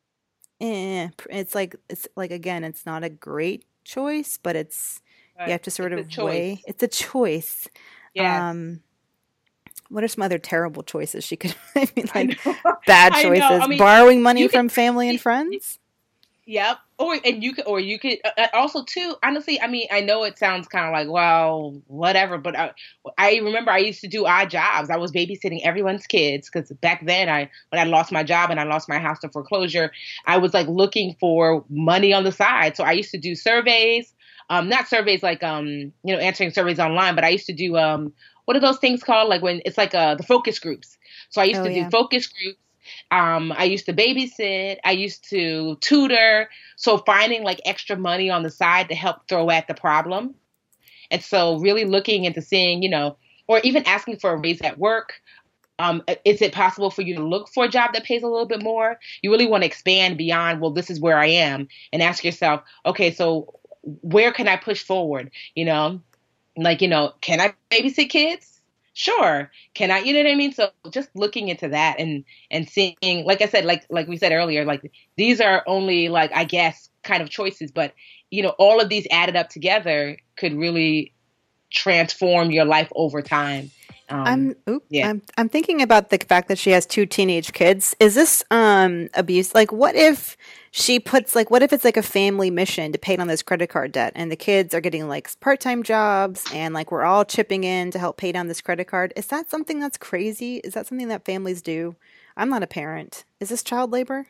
S3: it's like, again, it's not a great choice, but you have to sort of weigh. It's a choice.
S2: Yes.
S3: What are some other terrible choices she could, bad choices? I mean, borrowing money from family and friends?
S2: Yep. Or you could also too, honestly, I mean, I know it sounds kind of like, well, whatever, but I remember I used to do odd jobs. I was babysitting everyone's kids because back then when I lost my job and I lost my house to foreclosure, I was like looking for money on the side. So I used to do surveys, not surveys like, answering surveys online, but I used to do, what are those things called? Like when it's like the focus groups. So I used to do focus groups. I used to babysit. I used to tutor. So finding like extra money on the side to help throw at the problem. And so really looking into seeing, or even asking for a raise at work. Is it possible for you to look for a job that pays a little bit more? You really want to expand beyond, well, this is where I am, and ask yourself, okay, so where can I push forward? Can I babysit kids? Sure. Can I, you know what I mean? So just looking into that and seeing, like I said, like we said earlier, like these are only like, I guess, kind of choices, but all of these added up together could really transform your life over time.
S3: I'm thinking about the fact that she has 2 teenage kids. Is this abuse? Like, what if it's like a family mission to pay down this credit card debt, and the kids are getting like part-time jobs, and like we're all chipping in to help pay down this credit card? Is that something that's crazy? Is that something that families do? I'm not a parent. Is this child labor?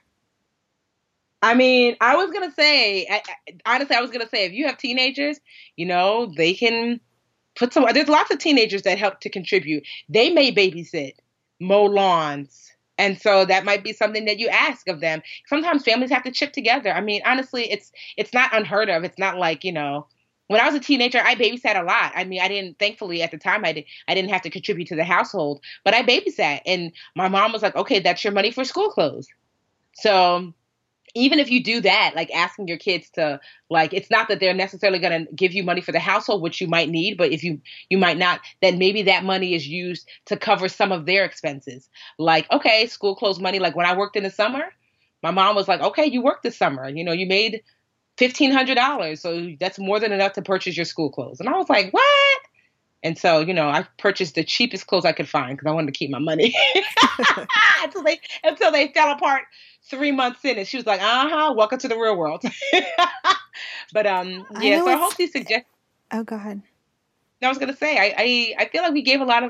S2: I mean, I was gonna say, honestly, if you have teenagers, they can. There's lots of teenagers that help to contribute. They may babysit, mow lawns. And so that might be something that you ask of them. Sometimes families have to chip together. I mean, honestly, it's not unheard of. It's not like, when I was a teenager, I babysat a lot. I mean, thankfully at the time, I didn't have to contribute to the household, but I babysat. And my mom was like, okay, that's your money for school clothes. So even if you do that, like asking your kids to, like, it's not that they're necessarily going to give you money for the household, which you might need, but if you might not, then maybe that money is used to cover some of their expenses. Like, okay, school clothes money. Like when I worked in the summer, my mom was like, okay, you worked this summer, you made $1,500. So that's more than enough to purchase your school clothes. And I was like, what? And so, I purchased the cheapest clothes I could find because I wanted to keep my money until they fell apart 3 months in. And she was like, welcome to the real world. But yeah, so I hope these suggestions.
S3: Oh, go ahead.
S2: I was going to say, I feel like we gave a lot of,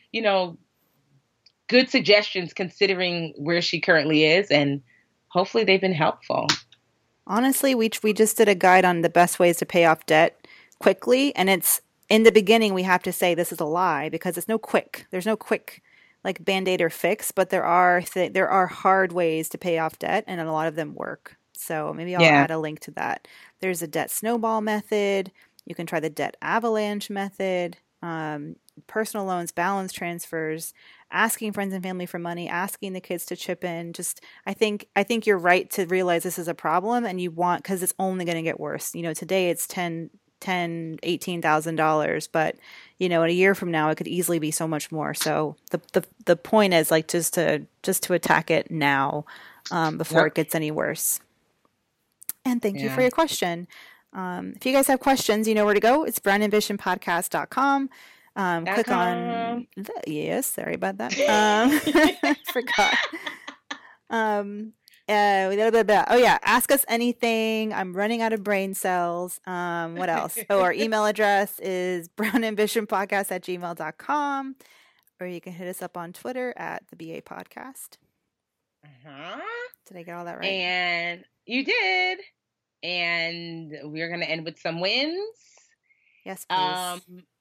S2: good suggestions considering where she currently is, and hopefully they've been helpful.
S3: Honestly, we just did a guide on the best ways to pay off debt quickly, and it's in the beginning we have to say this is a lie because there's no quick like Band-Aid or fix, but there are hard ways to pay off debt, and a lot of them work. So maybe I'll add a link to that. There's a debt snowball method. You can try the debt avalanche method. Personal loans, balance transfers, asking friends and family for money, asking the kids to chip in. Just, I think you're right to realize this is a problem, and because it's only going to get worse. Today it's $18,000, but in a year from now it could easily be so much more. So the point is like just to attack it now, before it gets any worse. And thank you for your question. If you guys have questions, you know where to go. It's brownambitionpodcast.com. Click on yes, sorry about that. I forgot. Oh yeah, ask us anything. I'm running out of brain cells. What else? Our email address is brownambitionpodcast@gmail.com, or you can hit us up on Twitter at the BA Podcast. Did I get all that right?
S2: And you did. And we're gonna end with some wins.
S3: Yes, please.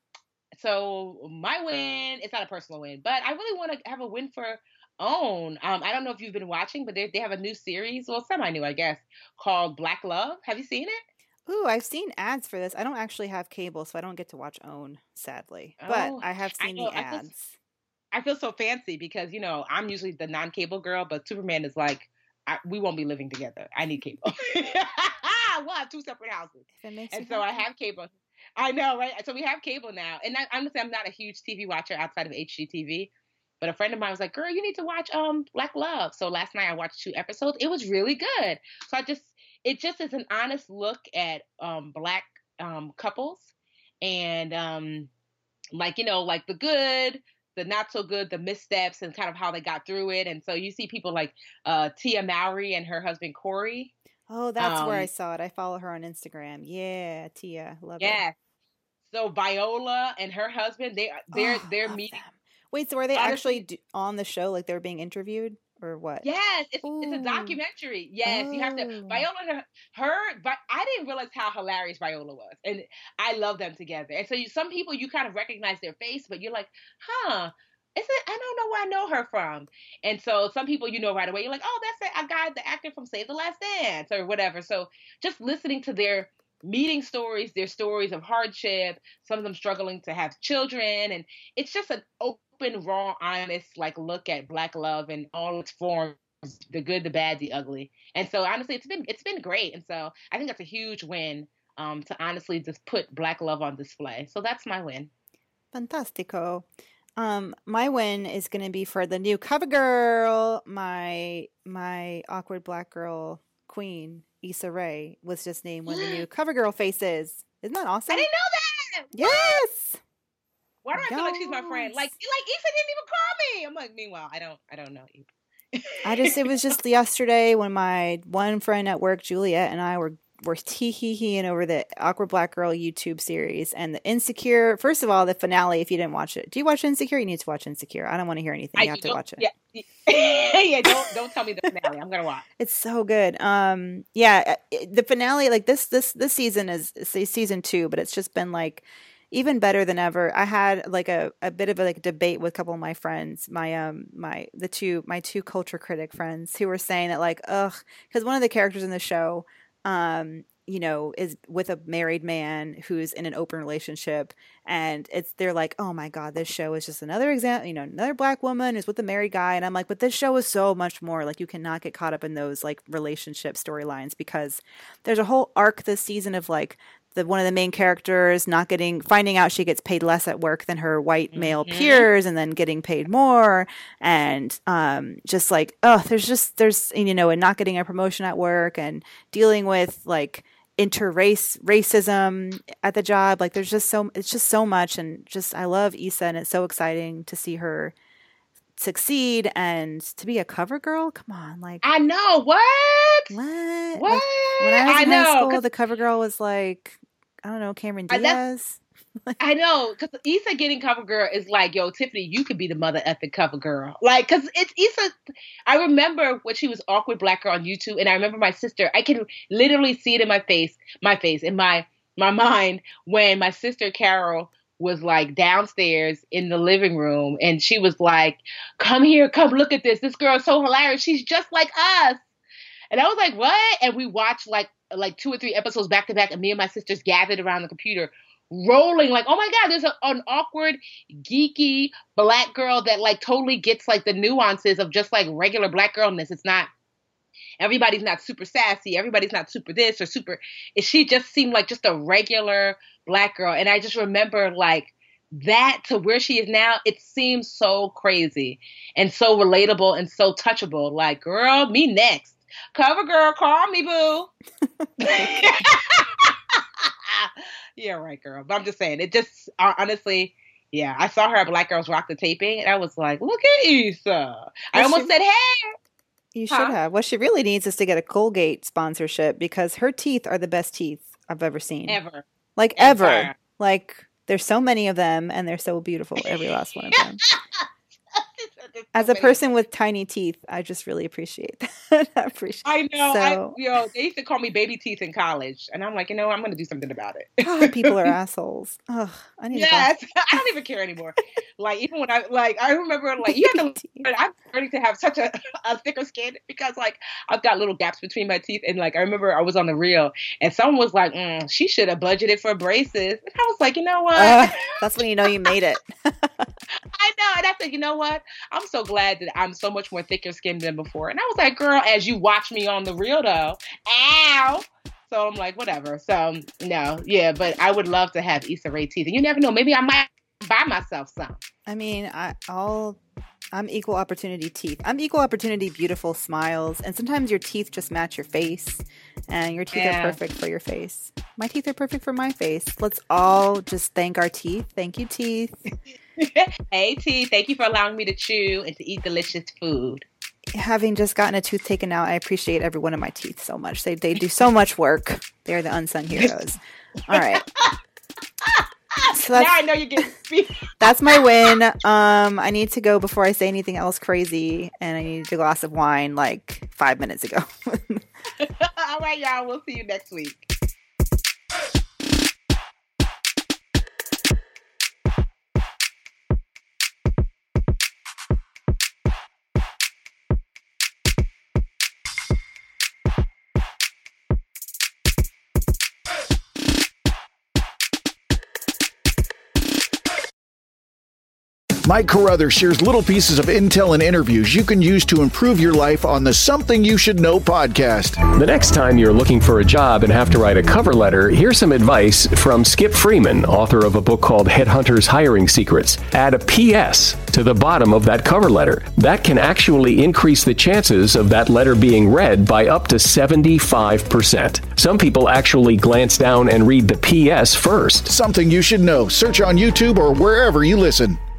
S2: So my win, it's not a personal win, but I really want to have a win for OWN. I don't know if you've been watching, but they have a new series, well, semi-new, I guess, called Black Love. Have you seen it?
S3: Ooh, I've seen ads for this. I don't actually have cable, so I don't get to watch OWN, sadly. But I have seen the ads.
S2: I feel so fancy because, I'm usually the non-cable girl, but Superman is like, we won't be living together. I need cable. We'll have 2 separate houses. So I have cable. I know, right? So we have cable now. And honestly, I'm not a huge TV watcher outside of HGTV. But a friend of mine was like, girl, you need to watch Black Love. So last night I watched 2 episodes. It was really good. So it just is an honest look at Black couples. And like the good, the not so good, the missteps, and kind of how they got through it. And so you see people like Tia Mowry and her husband Corey.
S3: Oh, that's where I saw it. I follow her on Instagram. Yeah, Tia, love it.
S2: Yeah. So Viola and her husband, they're meeting.
S3: Them. Wait, so are they actually on the show? Like they're being interviewed or what?
S2: Yes, it's a documentary. Yes, you have to. Viola and but I didn't realize how hilarious Viola was, and I love them together. And so some people you kind of recognize their face, but you're like, I don't know where I know her from. And so some people right away. You're like, oh, that's a guy, the actor from Save the Last Dance or whatever. So just listening to their meeting stories, their stories of hardship, some of them struggling to have children. And it's just an open, raw, honest look at Black love in all its forms, the good, the bad, the ugly. And so honestly, it's been great. And so I think that's a huge win to honestly just put Black love on display. So that's my win.
S3: Fantastico. My win is going to be for the new cover girl, my awkward Black girl queen, Issa Rae, was just named one of the new cover girl faces. Isn't that awesome?
S2: I didn't know that.
S3: Yes.
S2: Why do I feel like she's my friend? Like Issa didn't even call me. I'm like, meanwhile, I don't know you.
S3: It was just yesterday when my one friend at work, Juliet, and I were tee-hee-heeing over the Awkward Black Girl YouTube series and the Insecure. First of all, the finale, if you didn't watch it. Do you watch Insecure? You need to watch Insecure. I don't want to hear anything. You have to watch it.
S2: Yeah. Yeah, don't tell me the finale. I'm going to watch.
S3: It's so good. The finale, this season is season 2, but it's just been even better than ever. I had a bit of a debate with a couple of my friends, my two culture critic friends, who were saying that because one of the characters in the show is with a married man who's in an open relationship, and they're like, oh my God, this show is just another example, another Black woman who's with a married guy. And I'm like, but this show is so much more. You cannot get caught up in those relationship storylines, because there's a whole arc this season of one of the main characters finding out she gets paid less at work than her white male peers, and then getting paid more, and and not getting a promotion at work, and dealing with racism at the job. Like it's just so much. And just, I love Issa, and it's so exciting to see her succeed and to be a cover girl. Come on. Like,
S2: I know. What?
S3: Like,
S2: What?
S3: when I was in high school,
S2: 'cause
S3: the cover girl was like, I don't know, Cameron Diaz.
S2: I know, because Issa getting cover girl is like, yo, Tiffany, you could be the mother effing cover girl. Like, because it's Issa. I remember when she was Awkward Black Girl on YouTube, and I remember my sister, I can literally see it in my face, in my mind, when my sister Carol was like downstairs in the living room, and she was like, come here, come look at this. This girl is so hilarious. She's just like us. And I was like, what? And we watched like 2 or 3 episodes back to back, and me and my sisters gathered around the computer rolling like, oh my God, there's an awkward, geeky Black girl that like totally gets like the nuances of just like regular Black girlness. It's not, everybody's not super sassy. Everybody's not super this or super. She just seemed like just a regular Black girl. And I just remember like that to where she is now, it seems so crazy and so relatable and so touchable. Like, girl, me next. Cover girl, call me, boo. Yeah, right, girl. But I'm just saying, it just, honestly, yeah, I saw her at Black Girls Rock the Taping, and I was like, look at Issa. I almost said, hey.
S3: You should have. What she really needs is to get a Colgate sponsorship, because her teeth are the best teeth I've ever seen.
S2: Ever.
S3: Like, ever. Like, there's so many of them, and they're so beautiful, every last one of them. As a person with tiny teeth, I just really appreciate that.
S2: I know. They used to call me baby teeth in college, and I'm like, I'm going to do something about it.
S3: God, people are assholes. Ugh, I need
S2: I don't even care anymore. Like, even when I remember, like, you have to. I'm starting to have such a thicker skin because, like, I've got little gaps between my teeth, and like, I remember I was on the reel, and someone was like, she should have budgeted for braces, and I was like, you know what?
S3: That's when you know you made it.
S2: I know, and I said, you know what? I'm so glad that I'm so much more thicker skinned than before. And I was like, girl, as you watch me on the reel though, ow. So I'm like, whatever. So no, yeah, but I would love to have Issa Rae teeth. And you never know, maybe I might buy myself some.
S3: I mean, I'm equal opportunity teeth. I'm equal opportunity beautiful smiles. And sometimes your teeth just match your face. And your teeth are perfect for your face. My teeth are perfect for my face. Let's all just thank our teeth. Thank you, teeth.
S2: Hey, teeth. Thank you for allowing me to chew and to eat delicious food.
S3: Having just gotten a tooth taken out, I appreciate every one of my teeth so much. They do so much work. They're the unsung heroes. All right. So now
S2: I know you're getting speed.
S3: That's my win. I need to go before I say anything else crazy, and I needed a glass of wine like 5 minutes ago.
S2: All right, y'all. We'll see you next week.
S4: Mike Carruthers shares little pieces of intel and interviews you can use to improve your life on the Something You Should Know podcast.
S5: The next time you're looking for a job and have to write a cover letter, here's some advice from Skip Freeman, author of a book called Headhunters Hiring Secrets. Add a PS to the bottom of that cover letter. That can actually increase the chances of that letter being read by up to 75%. Some people actually glance down and read the PS first.
S4: Something You Should Know. Search on YouTube or wherever you listen.